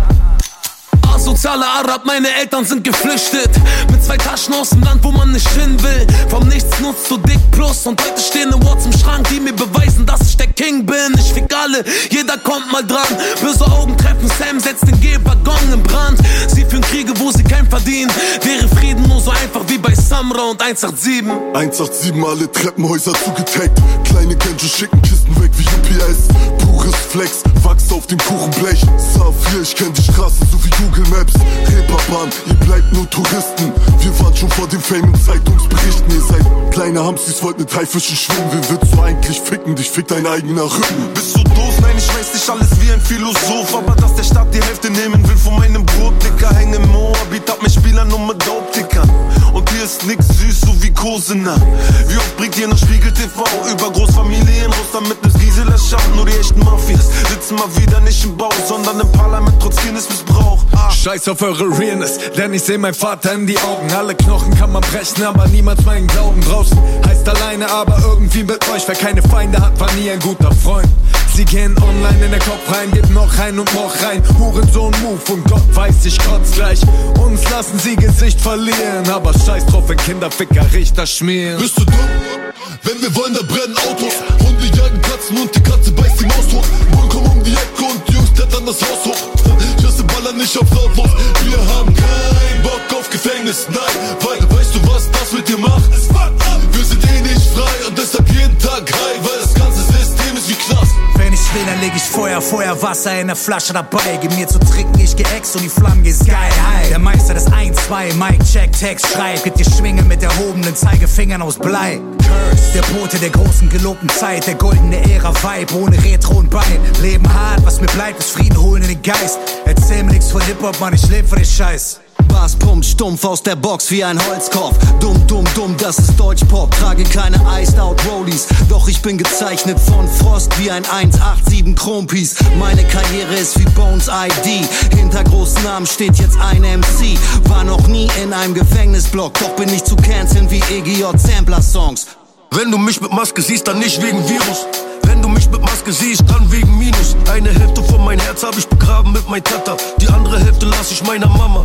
S19: Asozialer Arab, meine Eltern sind geflüchtet. Mit zwei Taschen aus dem Land, wo man nicht hin will. Vom Nichts nutzt du Dick Plus. Und heute stehen Awards im Schrank, die mir beweisen, dass ich der King bin. Ich fick alle, jeder kommt mal dran. Böse Augen treffen Sam, setzt den G-Waggon in Brand. Sie führen Kriege, wo sie kein verdienen. Wäre Frieden nur so einfach wie bei Samra und eins acht sieben.
S21: eins acht sieben, alle Treppenhäuser zugetaggt. Kleine Genjo schicken Kisten weg wie U P S. Pures Flex, Wachs auf dem Kuchenblech. Saphir, ich kenn die Straße so wie Google Maps. Reeperbahn, ihr bleibt nur Touristen. Wir waren schon vor dem Fame in Zeitungsberichten. Ihr seid kleine Hamsters, wollt mit Haifischen schwimmen. Wen willst du eigentlich ficken? Dich fickt dein eigener Rücken.
S26: Bist du doof? Nein, ich weiß nicht alles wie ein Philosoph. Aber dass der Staat die Hälfte nehmen will von meinem Brot, Dicker. Häng im Moabit, hab mich Spieler nur mit Dope-Tickern. Und hier ist nix süß, so wie Kosena. Wie oft bringt ihr noch Spiegel T V über Großfamilien raus, damit es Gisela schaffen? Nur die echten Mafias sitzen mal wieder nicht im Bau, sondern im Parlament trotz Kindesmissbrauch. Ah.
S22: Scheiß auf eure Realness, denn ich seh mein Vater in die Augen. Alle Knochen kann man brechen, aber niemals meinen Glauben. Draußen heißt alleine, aber irgendwie mit euch. Wer keine Feinde hat, war nie ein guter Freund. Sie gehen online in den Kopf rein, geben noch rein und noch rein. Hurensohn-Move und Gott weiß, ich kotz gleich. Uns lassen sie Gesicht verlieren, aber scheiß drauf, wenn Kinderficker Richter schmieren.
S21: Bist du dumm? Wenn wir wollen, da brennen Autos. Hunde jagen Katzen und die Katze beißt die Maus hoch. Bullen kommen um die Ecke und die Jungs klettern das Haus hoch. Just ballern nicht auf lautlos. Wir haben keinen Bock auf Gefängnis, nein. Weil, weißt du, was das mit dir macht? Wir sind eh nicht frei und deshalb jeden Tag high, weil das ganze System ist wie Knast.
S27: Wenn ich will, dann leg ich Feuer, Feuer, Wasser in der Flasche dabei. Gib mir zu trinken, ich geh ex und die Flammen gehen sky high. Der Meister des eins zwei, Mic check, Text schreibt. Gibt dir Schwinge mit erhobenen Zeigefingern aus Blei. Curse, der Bote der großen gelobten Zeit. Der goldene Ära-Vibe, ohne Retro und Bein. Leben hart, was mir bleibt, ist Frieden holen in den Geist. Erzähl mir nix von Hip-Hop, Mann, ich leb für den Scheiß. Bass pumpt stumpf aus der Box wie ein Holzkopf. Dumm, dumm, dumm, das ist Deutschpop. Trage keine Iced Out Rollies, doch ich bin gezeichnet von Frost wie ein eins acht sieben Chrompiece. Meine Karriere ist wie Bones I D. Hinter großen Namen steht jetzt ein M C. War noch nie in einem Gefängnisblock, doch bin ich zu canceln wie E G J Sampler-Songs.
S18: Wenn du mich mit Maske siehst, dann nicht wegen Virus. Wenn du mich mit Maske siehst, dann wegen Minus. Eine Hälfte von mein Herz hab ich begraben mit mein Tata. Die andere Hälfte lass ich meiner Mama.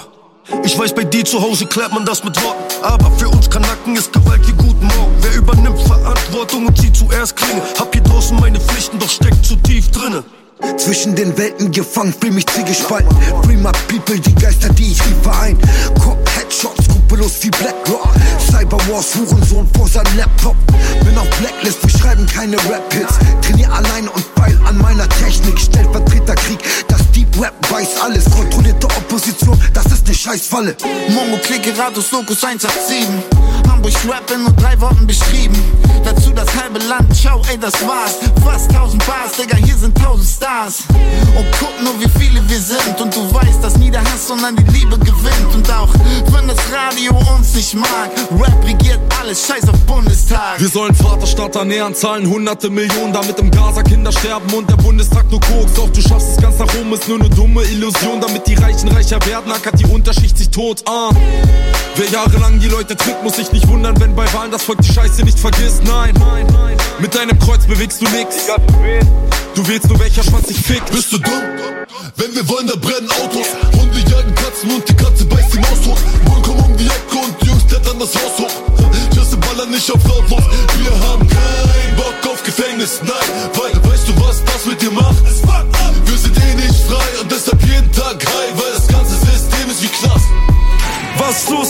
S18: Ich weiß, bei dir zu Hause klärt man das mit Worten. Aber für uns Kanaken ist Gewalt wie guten Morgen. Wer übernimmt Verantwortung und zieht zuerst Klinge? Hab hier draußen meine Pflichten, doch steckt zu tief drinne.
S6: Zwischen den Welten gefangen, fühl mich zwiegespalten. Free my people, die Geister, die ich lieb verein. Cop, Headshots, skrupellos wie Blackrock. Cyberwars, Hurensohn vor seinem Laptop. Bin auf Blacklist, wir schreiben keine Rap-Hits. Trainier alleine und feil an meiner Technik. Stellvertreterkrieg, das Deep Rap weiß alles. Kontrollierte Opposition, das ist ne Scheißfalle.
S27: Mongo, Clique, Rados, Locus eins acht sieben. Hamburg Rap in nur drei Worten beschrieben. Dazu das halbe Land, ciao, ey, das war's. Fast tausend Bars, Digga, hier sind tausend Stars. Und guck nur, wie viele wir sind. Und du weißt, dass nie der Hass, sondern die Liebe gewinnt. Und auch wenn das Radio uns nicht mag, Rap regiert alles, scheiß auf Bundestag.
S22: Wir sollen Vaterstaat ernähren, zahlen hunderte Millionen, damit im Gaza Kinder sterben und der Bundestag nur Koks. Doch du schaffst es ganz nach oben, ist nur eine dumme Illusion. Damit die Reichen reicher werden, ackert die Unterschicht sich tot. Ah. Wer jahrelang die Leute tritt, muss sich nicht wundern, wenn bei Wahlen das Volk die Scheiße nicht vergisst. Nein, nein, nein. Mit deinem Kreuz bewegst du nix. Du wählst nur, welcher Schwanz dich fickt.
S21: Bist du dumm? Wenn wir wollen, da brennen Autos. Hunde jagen Katzen und die Katze beißt die Maus hoch. Bullen kommen um die Ecke und die Jungs klettern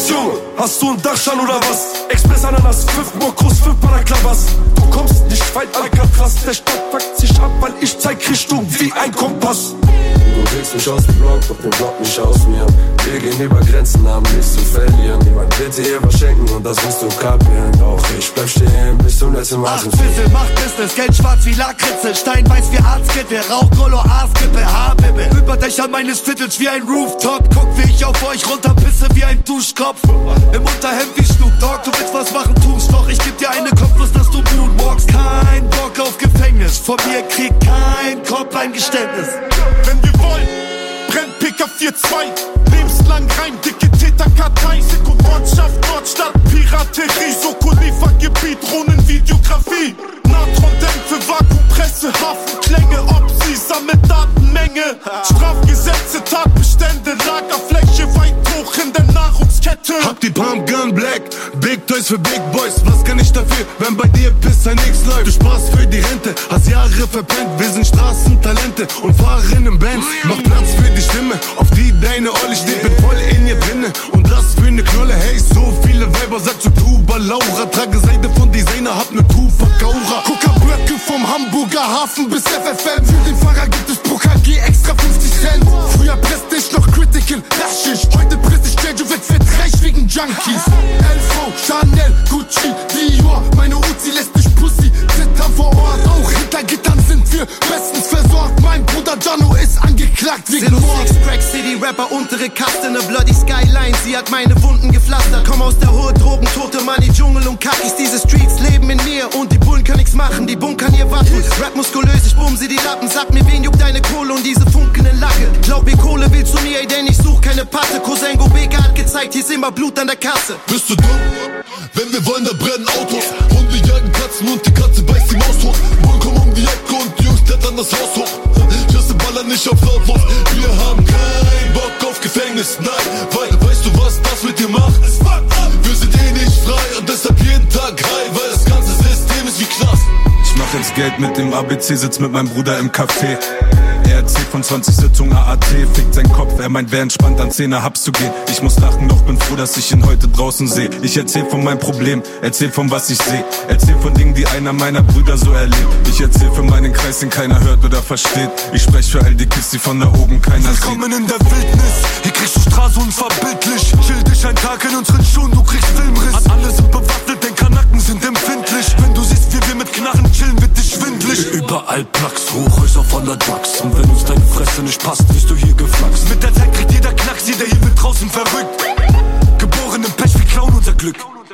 S20: Junge, hast du einen Dachschaden oder was? Express Ananas, fünf Mokros, fünf Balaklavas. Du kommst nicht weit, Alcatraz. Der Stadt fuckt sich ab, weil ich zeig Richtung wie ein Kompass.
S3: Du willst mich aus dem Block, doch den Block nicht aus mir. Wir gehen über Grenzen, haben nichts zu verlieren. Niemand wird dir hier was schenken und das musst du kapieren. Doch ich bleib stehen bis zum letzten Mal.
S24: Acht Fissel, macht Business, Geld schwarz wie Lakritze. Stein weiß wie Arztkittel, Rauchkolor, Aaskippe, Haarbibbel. Überdächer meines Viertels wie ein Rooftop. Guck wie ich auf euch runterpisse wie ein Duschkopf. Im Unterhemd wie Snoop Dogg, du willst was machen, tust doch. Ich geb dir eine Kopfnuss, dass du moonwalkst. Kein Bock auf Gefängnis, von mir kriegt kein Kopf ein Geständnis.
S21: Wenn wir wollen, brennt P K vier zwei. Lebenslang rein, dicke Täterkartei. Sekund Ortschaft, Nordstadt, Piraterie. Soko-Liefergebiet, Drohnenvideografie. Natron-Dämpfe, Vakuumpresse, Hafenklänge. Opsi, sammelt Datenmenge. Strafgesetze, Tatbestände, Lagerfläche weit hoch in der Nahrungskette.
S22: Hab die Pumpgun Black, Big Toys für Big Boys. Was kann ich dafür, wenn bei dir Pisser nix läuft? Du sparst für die Rente, hast Jahre verpennt. Wir sind Straßentalente und fahren im Benz. Mach Platz für die Stimme, auf die deine Olle steht. Bin voll in ihr drinne und das für ne Knolle. Hey, so viele Weiber, sag zu Tuba Laura. Trage Seide von Designer, hab ne Tupac Aura.
S21: Coca-Blöcke vom Hamburger Hafen bis F F M. Für den Fahrer gibt es Pro K G extra fünfzig Cent. Früher presste ich noch Critical, Lachschicht. Heute presste ich Geld, du wirst verdrecht wegen Junkies. L V, Chanel, Gucci, Dior. Meine Uzi lässt mich Pussy zittern vor Ort. Auch hinter Gittern sind wir bestens versorgt. Mein Bruder Jano ist angeklagt wegen Mord.
S7: Six Crack City Rapper, untere Kaste, ne Bloody Skyline. Sie hat meine Wunden gepflastert. Komm aus der Hood, Drogen, tote Money, Dschungel und Kakis. Diese Streets leben in mir und die Bullen können nix machen. Die bunkern ihr Waffen. Rap muskulös, ich bumm sie die Lappen. Sag mir, wen juckt deine Kohle und diese funkende Lacke. Glaub mir, Kohle willst du mir, ey, denn ich such keine Patte. Cousin Gobeka hat gezeigt, hier ist immer Blut an der Kasse.
S21: Bist du dumm? Wenn wir wollen, dann brennen Autos. Hunde jagen Katzen und die Katze beißt die Maus tot. Bullen kommen um die Ecke und die Jungs klettern das Haus hoch. Just ballern nicht auf lautlos. Wir haben keinen Bock auf Gefängnis, nein. Weil, weißt du, was das mit dir macht? Wir sind eh nicht frei und deshalb jeden Tag high. Weil das ganze System ist wie Knast.
S22: Ich mach jetzt Geld mit dem A B C, sitz mit meinem Bruder im Café. Er erzählt von zwanzig Sitzungen A A T, fickt sein Kopf, er meint, wer entspannt an Zehner Hubs zu gehen. Ich muss lachen, doch bin froh, dass ich ihn heute draußen seh. Ich erzähl von meinem Problem, erzähl von was ich seh. Erzähl von Dingen, die einer meiner Brüder so erlebt. Ich erzähl für meinen Kreis, den keiner hört oder versteht. Ich sprech für all die Kids, die von da oben keiner sieht.
S21: Willkommen in der Wildnis, hier kriegst du Straße unverbindlich. Chill dich ein Tag in unseren Schuhen, du kriegst Filmriss. Alle sind bewaffnet, denn Kanaken sind empfindlich. Wenn du siehst, wie wir mit Knarren chillen, wird dich schwindlig. Überall Plugs, Hochhäuser voller Drugs. Und wenn uns deine Fresse nicht passt, wirst du hier geflaxt. Mit der Zeit kriegt jeder Knacks, jeder hier wird draußen verrückt. Geboren im Pech, wir klauen unser Glück.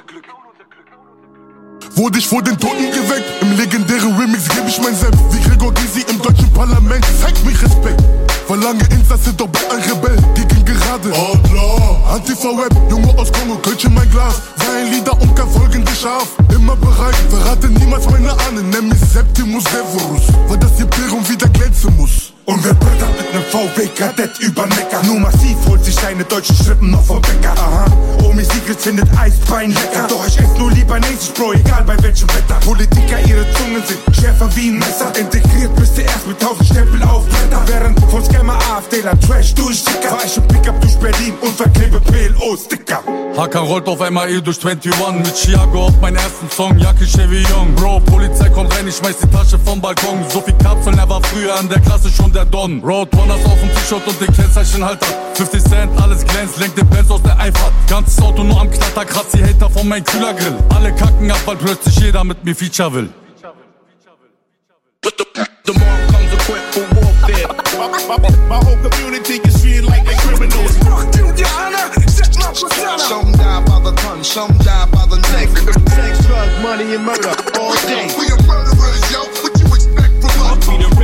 S21: Wurde ich vor den Toten geweckt? Im legendären Remix geb ich mein Senf. Wie Gregor Gysi im deutschen Parlament. Zeig mir Respekt. Verlange Insasse, doch bei ein Rebell. Gegen gerade. Outlaw. Antifa-Rap, Junge aus Kongo, Kölsch in mein Glas. Sein Lieder und kein folgende Schaf. Immer bereit, verrate niemals meine Ahnen. Nenn mich Septimus Severus. Weil das Imperium wieder glänzen muss.
S8: Und wer brettert mit nem V W-Kadett über Neckar. Nur massiv holt sich seine deutschen Strippen noch vom Bäcker. Aha, Omi Sigrid findet Eisbein lecker. Doch ich ess nur lieber Nasis, Bro, egal bei welchem Wetter. Politiker, ihre Zungen sind schärfer wie ein Messer. Integriert bist du erst mit tausend Stempel auf Blätter. Während von Scammer, AfDler, Trash durchsticker. Fahr ich im Pickup durch Berlin und verklebe P L O-Sticker.
S14: Hakan rollt auf M A E durch einundzwanzig mit Chiago auf meinen ersten Song, Jacke Chevy Young. Bro, Polizei kommt rein, ich schmeiß die Tasche vom Balkon. So viel Kapseln, er war früher an der Klasse schon der Don. Roadrunners auf dem T-Shirt und den Kennzeichenhalter. fünfzig Cent, alles glänzt, lenkt den Benz aus der Einfahrt. Ganzes Auto nur am Knatter, kratzt die Hater von meinem Kühlergrill. Alle kacken ab, weil plötzlich jeder mit mir Feature will.
S21: The mob comes equipped for warfare. My, my, my whole community is feeling like they're criminals.
S6: Some die by the ton, some die by the neck.
S21: Sex, drugs, money, and murder all day.
S6: We are murderers, yo. What you expect from us?